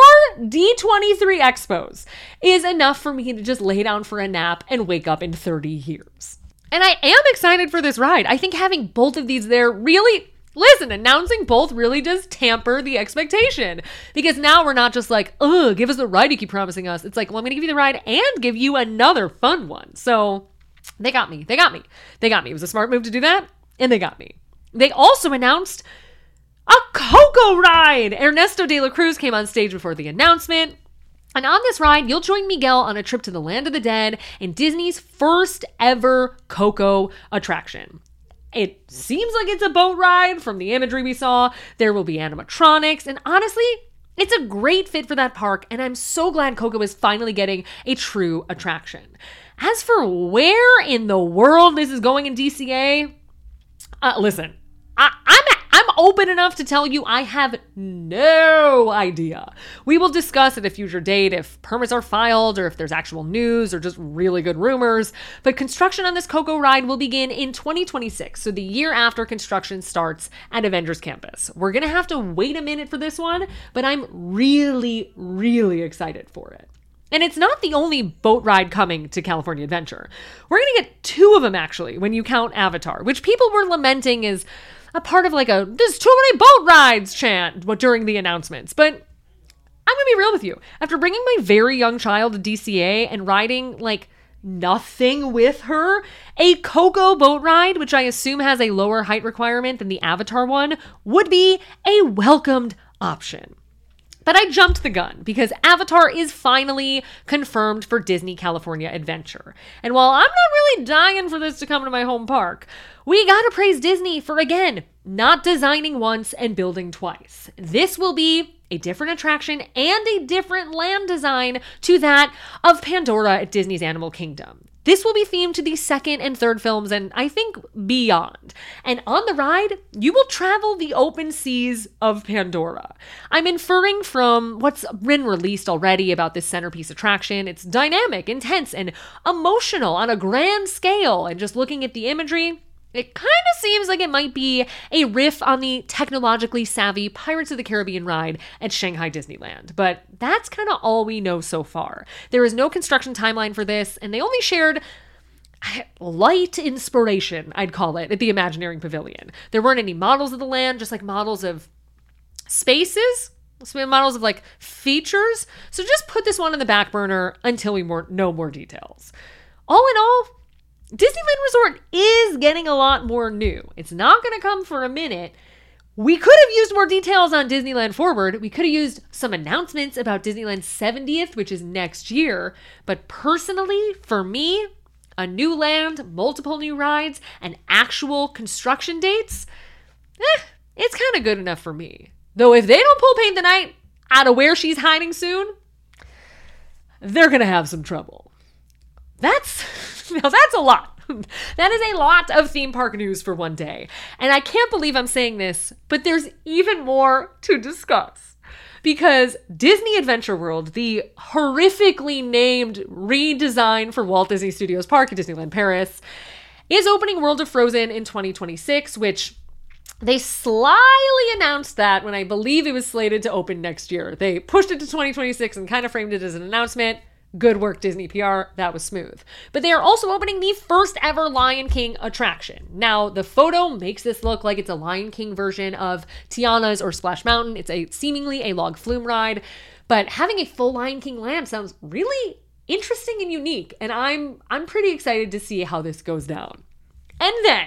D23 expos is enough for me to just lay down for a nap and wake up in 30 years. And I am excited for this ride. I think having both of these there really, announcing both really does tamper the expectation. Because now we're not just like, give us the ride you keep promising us. It's like, well, I'm going to give you the ride and give you another fun one. So they got me. It was a smart move to do that, and they got me. They also announced a Coco ride! Ernesto de la Cruz came on stage before the announcement. And on this ride, you'll join Miguel on a trip to the Land of the Dead in Disney's first ever Coco attraction. It seems like it's a boat ride from the imagery we saw. There will be animatronics, and honestly, it's a great fit for that park, and I'm so glad Coco is finally getting a true attraction. As for where in the world this is going in DCA, listen, I'm open enough to tell you I have no idea. We will discuss at a future date if permits are filed or if there's actual news or just really good rumors. But construction on this Coco ride will begin in 2026, so the year after construction starts at Avengers Campus. We're going to have to wait a minute for this one, but I'm really, really excited for it. And it's not the only boat ride coming to California Adventure. We're going to get 2 of them, actually, when you count Avatar, which people were lamenting is a part of like there's too many boat rides chant during the announcements. But I'm going to be real with you. After bringing my very young child to DCA and riding like nothing with her, a Coco boat ride, which I assume has a lower height requirement than the Avatar one, would be a welcomed option. But I jumped the gun because Avatar is finally confirmed for Disney California Adventure. And while I'm not really dying for this to come to my home park, we gotta praise Disney for, again, not designing once and building twice. This will be a different attraction and a different land design to that of Pandora at Disney's Animal Kingdom. This will be themed to the second and third films and I think beyond. And on the ride, you will travel the open seas of Pandora. I'm inferring from what's been released already about this centerpiece attraction. It's dynamic, intense, and emotional on a grand scale. And just looking at the imagery, it kind of seems like it might be a riff on the technologically savvy Pirates of the Caribbean ride at Shanghai Disneyland. But that's kind of all we know so far. There is no construction timeline for this, and they only shared light inspiration, I'd call it, at the Imagineering Pavilion. There weren't any models of the land, just like models of spaces, models of like features. So just put this one on the back burner until we know more details. All in all, Disneyland Resort is getting a lot more new. It's not going to come for a minute. We could have used more details on Disneyland Forward. We could have used some announcements about Disneyland's 70th, which is next year. But personally, for me, a new land, multiple new rides, and actual construction dates, it's kind of good enough for me. Though if they don't pull Paint the Night out of where she's hiding soon, they're going to have some trouble. That's a lot. That is a lot of theme park news for one day. And I can't believe I'm saying this, but there's even more to discuss. Because Disney Adventure World, the horrifically named redesign for Walt Disney Studios Park at Disneyland Paris, is opening World of Frozen in 2026, which They slyly announced that when I believe it was slated to open next year. They pushed it to 2026 and kind of framed it as an announcement. Good work, Disney PR. That was smooth. But they are also opening the first ever Lion King attraction. Now, the photo makes this look like it's a Lion King version of Tiana's or Splash Mountain. It's seemingly a log flume ride. But having a full Lion King land sounds really interesting and unique. And I'm pretty excited to see how this goes down. And then,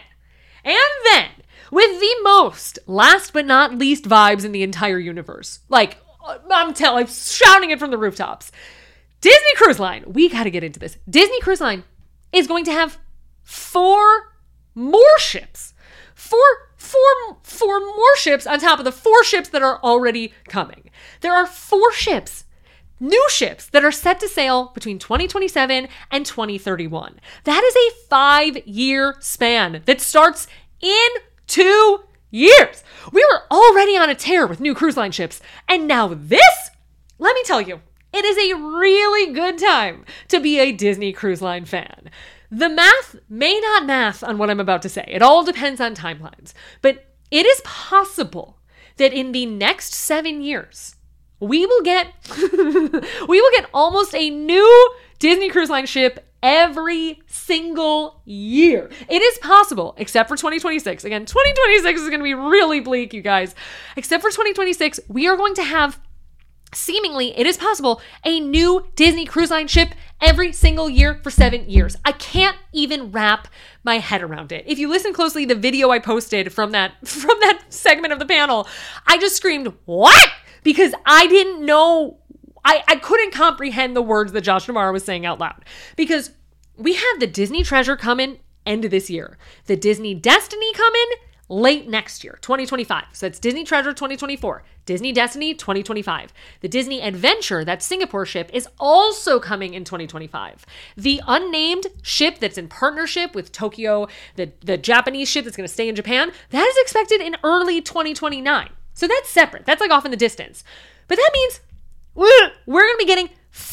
with the most, last but not least vibes in the entire universe. Like, I'm shouting it from the rooftops. Disney Cruise Line, we got to get into this. Disney Cruise Line is going to have 4 more ships. Four more ships on top of the 4 ships that are already coming. There are 4 ships, new ships, that are set to sail between 2027 and 2031. That is a 5-year span that starts in 2 years. We were already on a tear with new cruise line ships. And now this, let me tell you, it is a really good time to be a Disney Cruise Line fan. The math may not math on what I'm about to say. It all depends on timelines. But it is possible that in the next 7 years, we will get almost a new Disney Cruise Line ship every single year. It is possible, except for 2026. Again, 2026 is going to be really bleak, you guys. Except for 2026, we are going to have, seemingly, it is possible, a new Disney Cruise Line ship every single year for 7 years. I can't even wrap my head around it. If you listen closely, the video I posted from that segment of the panel, I just screamed, "What?" Because I didn't know, I couldn't comprehend the words that Josh D'Amaro was saying out loud. Because we have the Disney Treasure coming end of this year. The Disney Destiny coming late next year, 2025. So that's Disney Treasure 2024. Disney Destiny 2025. The Disney Adventure, that Singapore ship, is also coming in 2025. The unnamed ship that's in partnership with Tokyo, the Japanese ship that's going to stay in Japan, that is expected in early 2029. So that's separate. That's like off in the distance. But that means we're going to be getting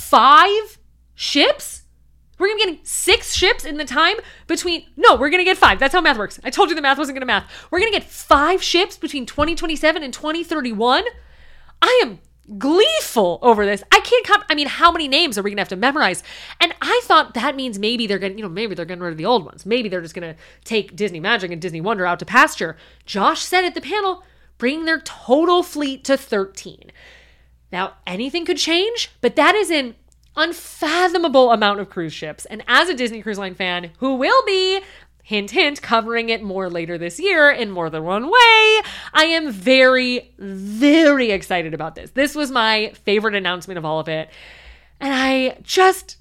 5 ships? We're going to be getting 6 ships in the time between... No, we're going to get 5. That's how math works. I told you the math wasn't going to math. We're going to get 5 ships between 2027 and 2031. I am gleeful over this. I can't... how many names are we going to have to memorize? And I thought that means maybe they're getting... maybe they're getting rid of the old ones. Maybe they're just going to take Disney Magic and Disney Wonder out to pasture. Josh said at the panel, bringing their total fleet to 13. Now, anything could change, but that is an unfathomable amount of cruise ships. And as a Disney Cruise Line fan who will be, hint, hint, covering it more later this year in more than one way, I am very, very excited about this. This was my favorite announcement of all of it. And I just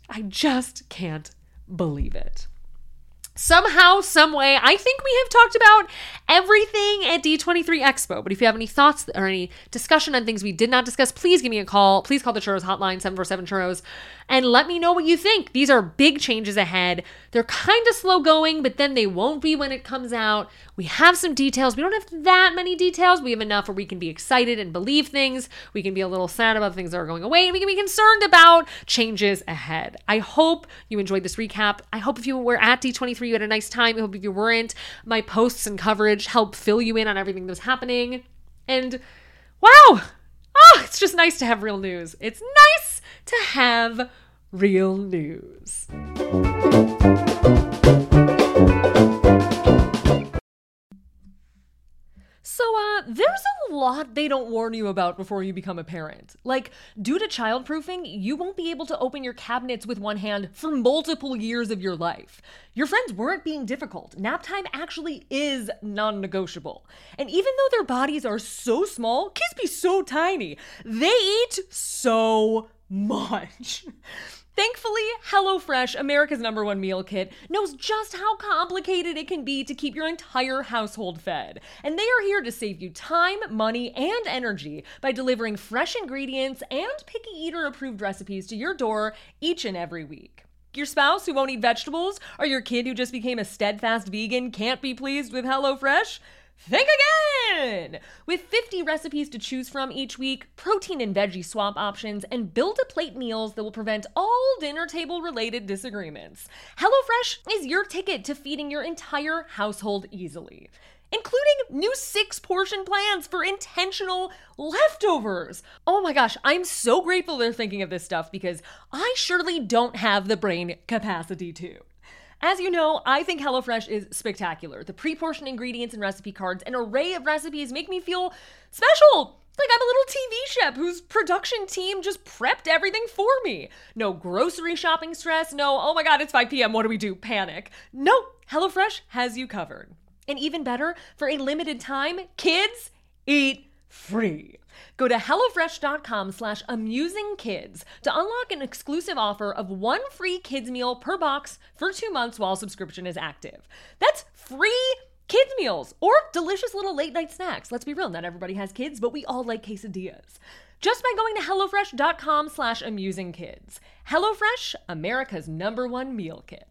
can't believe it. Somehow, some way, I think we have talked about everything at D23 Expo. But if you have any thoughts or any discussion on things we did not discuss, please give me a call. Please call the Churros hotline, 747-CHURROS, and let me know what you think. These are big changes ahead. They're kind of slow going, but then they won't be when it comes out. We have some details. We don't have that many details. We have enough where we can be excited and believe things. We can be a little sad about things that are going away, and we can be concerned about changes ahead. I hope you enjoyed this recap. I hope if you were at D23, you had a nice time. I hope if you weren't, my posts and coverage help fill you in on everything that's happening. And wow, it's just nice to have real news. It's nice to have real news. So, there's a lot they don't warn you about before you become a parent. Like, due to childproofing, you won't be able to open your cabinets with one hand for multiple years of your life. Your friends weren't being difficult. Nap time actually is non-negotiable. And even though their bodies are so small, kids be so tiny, they eat so much. Thankfully, HelloFresh, America's #1 meal kit, knows just how complicated it can be to keep your entire household fed. And they are here to save you time, money, and energy by delivering fresh ingredients and picky eater-approved recipes to your door each and every week. Your spouse who won't eat vegetables or your kid who just became a steadfast vegan can't be pleased with HelloFresh? Think again! With 50 recipes to choose from each week, protein and veggie swap options, and build-a-plate meals that will prevent all dinner table-related disagreements, HelloFresh is your ticket to feeding your entire household easily, including new 6-portion plans for intentional leftovers. Oh my gosh, I'm so grateful they're thinking of this stuff because I surely don't have the brain capacity to. As you know, I think HelloFresh is spectacular. The pre-portioned ingredients and recipe cards, an array of recipes make me feel special. Like I'm a little TV chef whose production team just prepped everything for me. No grocery shopping stress, no, oh my god, it's 5 p.m., what do we do, panic. No, HelloFresh has you covered. And even better, for a limited time, kids eat free. Go to HelloFresh.com/amusingkids to unlock an exclusive offer of 1 free kids meal per box for 2 months while subscription is active. That's free kids meals or delicious little late night snacks. Let's be real, not everybody has kids, but we all like quesadillas. Just by going to HelloFresh.com/amusingkids. HelloFresh, America's #1 meal kit.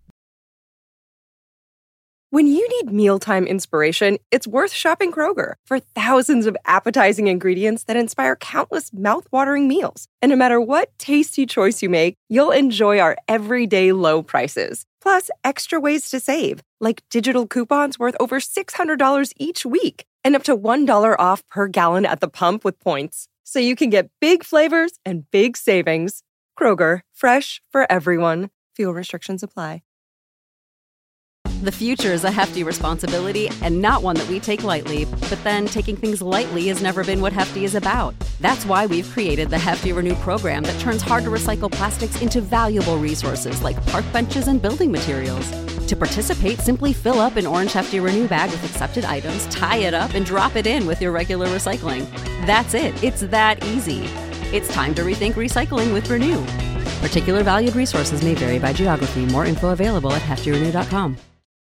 When you need mealtime inspiration, it's worth shopping Kroger for thousands of appetizing ingredients that inspire countless mouth-watering meals. And no matter what tasty choice you make, you'll enjoy our everyday low prices. Plus, extra ways to save, like digital coupons worth over $600 each week and up to $1 off per gallon at the pump with points. So you can get big flavors and big savings. Kroger, fresh for everyone. Fuel restrictions apply. The future is a hefty responsibility and not one that we take lightly. But then taking things lightly has never been what Hefty is about. That's why we've created the Hefty Renew program that turns hard-to-recycle plastics into valuable resources like park benches and building materials. To participate, simply fill up an orange Hefty Renew bag with accepted items, tie it up, and drop it in with your regular recycling. That's it. It's that easy. It's time to rethink recycling with Renew. Particular valued resources may vary by geography. More info available at heftyrenew.com.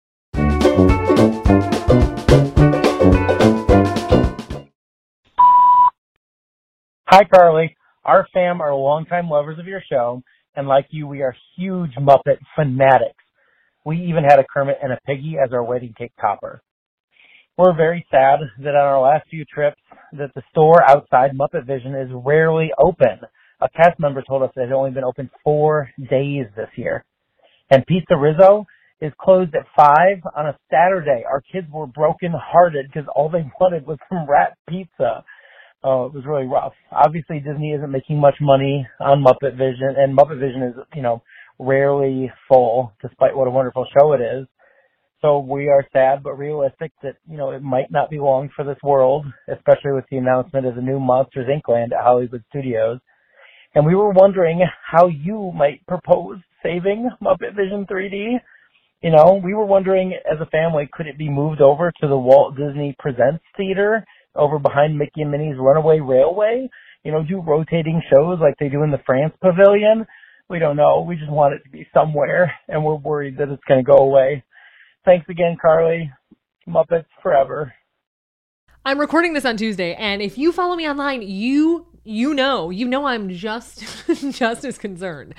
Hi, Carly. Our fam are longtime lovers of your show, and like you, we are huge Muppet fanatics. We even had a Kermit and a Piggy as our wedding cake topper. We're very sad that on our last few trips that the store outside Muppet Vision is rarely open. A cast member told us it had only been open 4 days this year. And Pizza Rizzo is closed at 5 on a Saturday. Our kids were broken-hearted because all they wanted was some rat pizza. Oh, it was really rough. Obviously, Disney isn't making much money on Muppet Vision, and Muppet Vision is, rarely full, despite what a wonderful show it is. So we are sad but realistic that, it might not be long for this world, especially with the announcement of the new Monsters, Inc. land at Hollywood Studios. And we were wondering how you might propose saving Muppet Vision 3D. We were wondering as a family, could it be moved over to the Walt Disney Presents Theater over behind Mickey and Minnie's Runaway Railway? Do rotating shows like they do in the France Pavilion? We don't know. We just want it to be somewhere, and we're worried that it's going to go away. Thanks again, Carly. Muppets forever. I'm recording this on Tuesday, and if you follow me online, you know I'm just as concerned.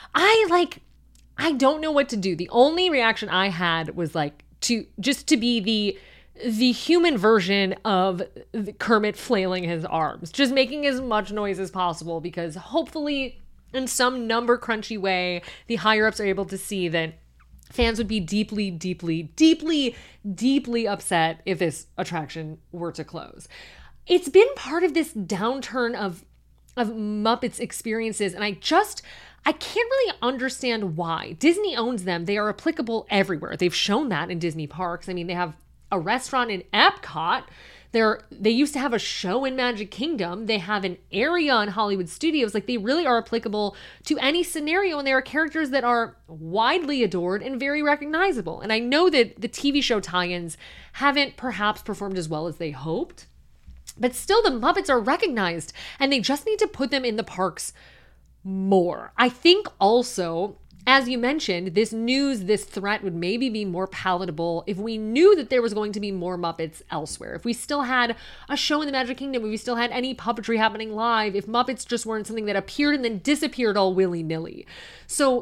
I don't know what to do. The only reaction I had was to be the human version of Kermit flailing his arms, just making as much noise as possible, because hopefully in some number crunchy way, the higher ups are able to see that fans would be deeply, deeply, deeply, deeply upset if this attraction were to close. It's been part of this downturn of Muppets experiences, and I can't really understand why. Disney owns them. They are applicable everywhere. They've shown that in Disney parks. I mean, they have a restaurant in Epcot. They used to have a show in Magic Kingdom. They have an area in Hollywood Studios. They really are applicable to any scenario, and they are characters that are widely adored and very recognizable. And I know that the TV show tie-ins haven't perhaps performed as well as they hoped, but still the Muppets are recognized, and they just need to put them in the parks more. I think also, as you mentioned, this threat would maybe be more palatable if we knew that there was going to be more Muppets elsewhere. If we still had a show in the Magic Kingdom, if we still had any puppetry happening live, if Muppets just weren't something that appeared and then disappeared all willy-nilly. So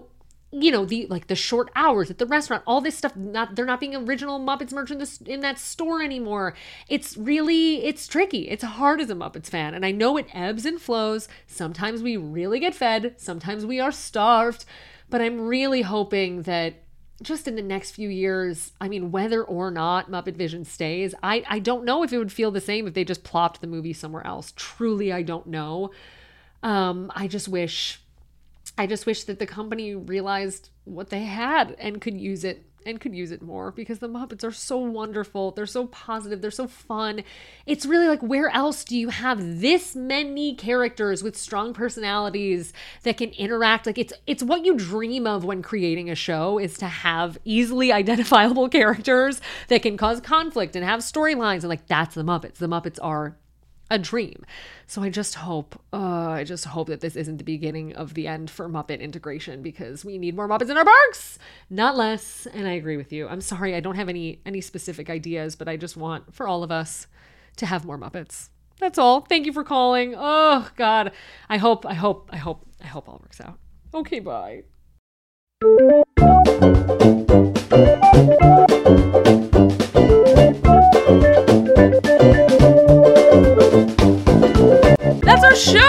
the short hours at the restaurant, all this stuff, they're not being original Muppets merch in that store anymore. It's tricky. It's hard as a Muppets fan. And I know it ebbs and flows. Sometimes we really get fed. Sometimes we are starved. But I'm really hoping that just in the next few years, whether or not Muppet Vision stays, I don't know if it would feel the same if they just plopped the movie somewhere else. Truly, I don't know. I just wish that the company realized what they had and could use it more, because the Muppets are so wonderful. They're so positive. They're so fun. It's really like, where else do you have this many characters with strong personalities that can interact? Like, it's what you dream of when creating a show, is to have easily identifiable characters that can cause conflict and have storylines. And like, that's the Muppets. The Muppets are a dream. So I just hope that this isn't the beginning of the end for Muppet integration, because we need more Muppets in our parks, not less. And I agree with you. I'm sorry, I don't have any specific ideas, but I just want for all of us to have more Muppets. That's all. Thank you for calling. Oh God. I hope all works out. Okay, bye. That's our show!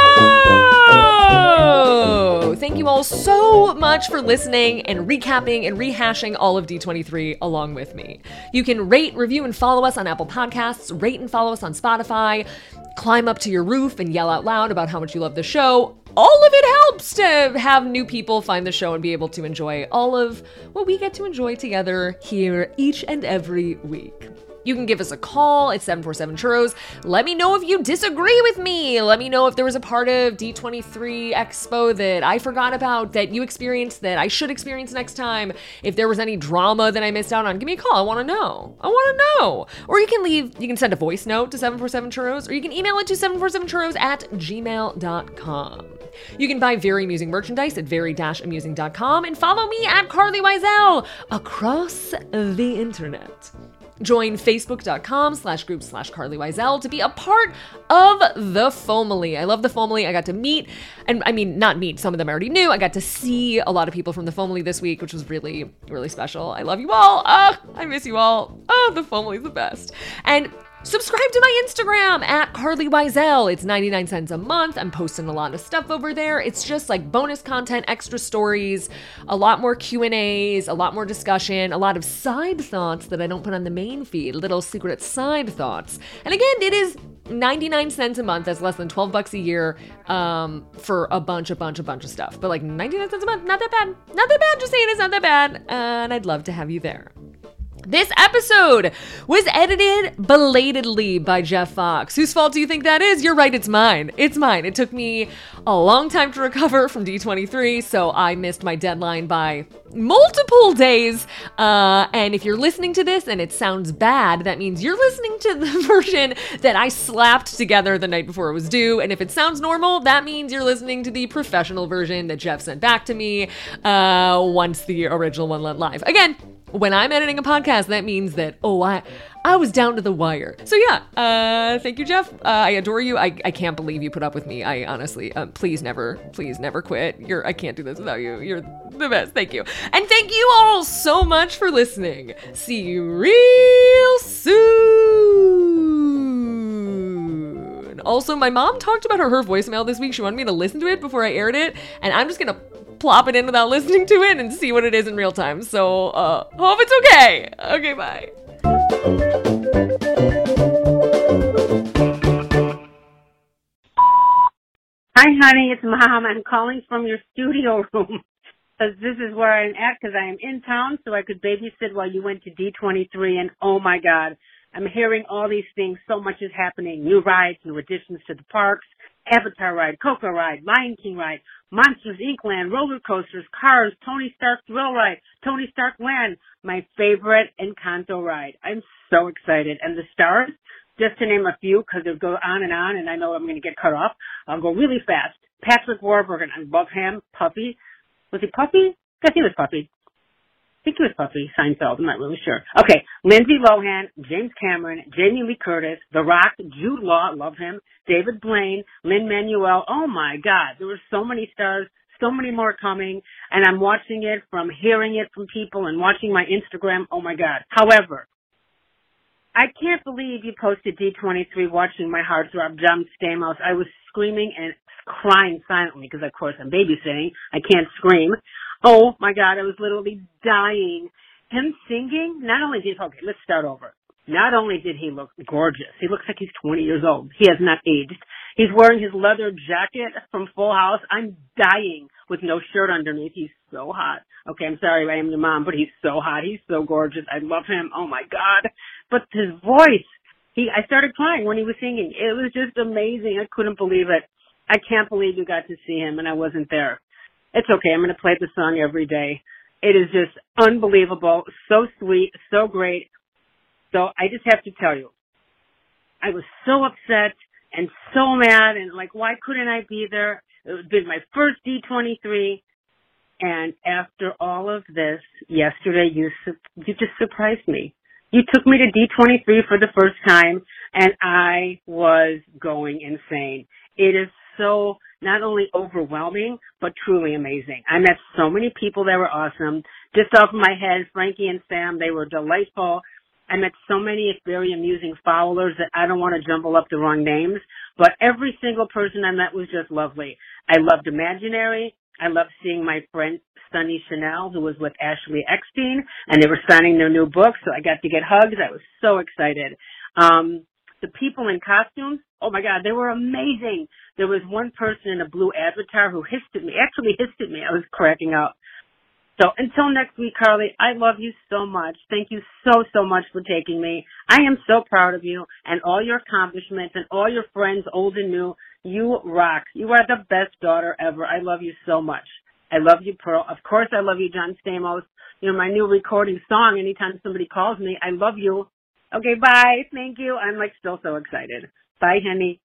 Thank you all so much for listening and recapping and rehashing all of D23 along with me. You can rate, review, and follow us on Apple Podcasts, rate and follow us on Spotify, climb up to your roof and yell out loud about how much you love the show. All of it helps to have new people find the show and be able to enjoy all of what we get to enjoy together here each and every week. You can give us a call at 747-CHURROS. Let me know if you disagree with me. Let me know if there was a part of D23 Expo that I forgot about, that you experienced, that I should experience next time. If there was any drama that I missed out on, give me a call. I want to know. Or you can send a voice note to 747-CHURROS, or you can email it to 747churros@gmail.com. You can buy Very Amusing merchandise at very-amusing.com and follow me at Carly Wiesel across the internet. Join facebook.com/group/Carly Wiesel to be a part of the Fomily. I love the Fomily. I got to meet, not meet, some of them I already knew. I got to see a lot of people from the Fomily this week, which was really, really special. I love you all. I miss you all. The Fomily's the best. And subscribe to my Instagram at Carly Wiesel. It's 99 cents a month. I'm posting a lot of stuff over there. It's just like bonus content, extra stories, a lot more Q&As, a lot more discussion, a lot of side thoughts that I don't put on the main feed, little secret side thoughts. And again, it is 99 cents a month. That's less than $12 a year for a bunch of stuff. But like 99 cents a month, not that bad. Not that bad, just saying it's not that bad. And I'd love to have you there. This episode was edited belatedly by Jeff Fox. Whose fault do you think that is? You're right, it's mine. It's mine. It took me a long time to recover from D23, so I missed my deadline by multiple days. And if you're listening to this and it sounds bad, that means you're listening to the version that I slapped together the night before it was due. And if it sounds normal, that means you're listening to the professional version that Jeff sent back to me once the original one went live. Again, when I'm editing a podcast, that means that, I was down to the wire. So yeah, thank you, Jeff. I adore you. I can't believe you put up with me. I honestly, please never quit. I can't do this without you. You're the best. Thank you. And thank you all so much for listening. See you real soon. Also, my mom talked about her voicemail this week. She wanted me to listen to it before I aired it, and I'm just gonna plop it in without listening to it and see what it is in real time. So, hope it's okay. Okay, bye. Hi, honey. It's Mom. I'm calling from your studio room because this is where I'm at because I am in town so I could babysit while you went to D23. And oh my God, I'm hearing all these things. So much is happening. New rides, new additions to the parks, Avatar ride, Coco ride, Lion King ride, Monsters Inc. land, roller coasters, Cars, Tony Stark Thrill Ride, Tony Stark Land, my favorite Encanto ride. I'm so excited. And the stars, just to name a few, because they'll go on, and I know I'm going to get cut off. I'll go really fast. Patrick Warburton, I love him. Puffy. Was he Puffy? I guess he was Puffy. I think he was Puffy. Seinfeld. I'm not really sure. Okay. Lindsay Lohan, James Cameron, Jamie Lee Curtis, The Rock, Jude Law, love him, David Blaine, Lin-Manuel. Oh my God. There were so many stars, so many more coming, and I'm watching it from hearing it from people and watching my Instagram. Oh my God. However, I can't believe you posted D23 watching my heartthrob, John Stamos. I was screaming and crying silently because, of course, I'm babysitting. I can't scream. Oh my God, I was literally dying. Him singing, okay, let's start over. Not only did he look gorgeous, he looks like he's 20 years old. He has not aged. He's wearing his leather jacket from Full House. I'm dying with no shirt underneath. He's so hot. Okay, I'm sorry, I am your mom, but he's so hot. He's so gorgeous. I love him. Oh my God. But his voice, I started crying when he was singing. It was just amazing. I couldn't believe it. I can't believe you got to see him and I wasn't there. It's okay. I'm going to play the song every day. It is just unbelievable. So sweet. So great. So I just have to tell you, I was so upset and so mad and like, why couldn't I be there? It was been my first D23. And after all of this, yesterday you just surprised me. You took me to D23 for the first time and I was going insane. It is so not only overwhelming, but truly amazing. I met so many people that were awesome. Just off my head, Frankie and Sam, they were delightful. I met so many very amusing followers that I don't want to jumble up the wrong names, but every single person I met was just lovely. I loved Imaginary. I loved seeing my friend Sunny Chanel, who was with Ashley Eckstein, and they were signing their new book, so I got to get hugs. I was so excited. The people in costumes, oh my God, they were amazing. There was one person in a blue avatar who hissed at me. I was cracking up. So until next week, Carly, I love you so much. Thank you so, so much for taking me. I am so proud of you and all your accomplishments and all your friends, old and new. You rock. You are the best daughter ever. I love you so much. I love you, Pearl. Of course I love you, John Stamos. You know, my new recording song, anytime somebody calls me, I love you. Okay, bye. Thank you. I'm like still so excited. Bye, honey.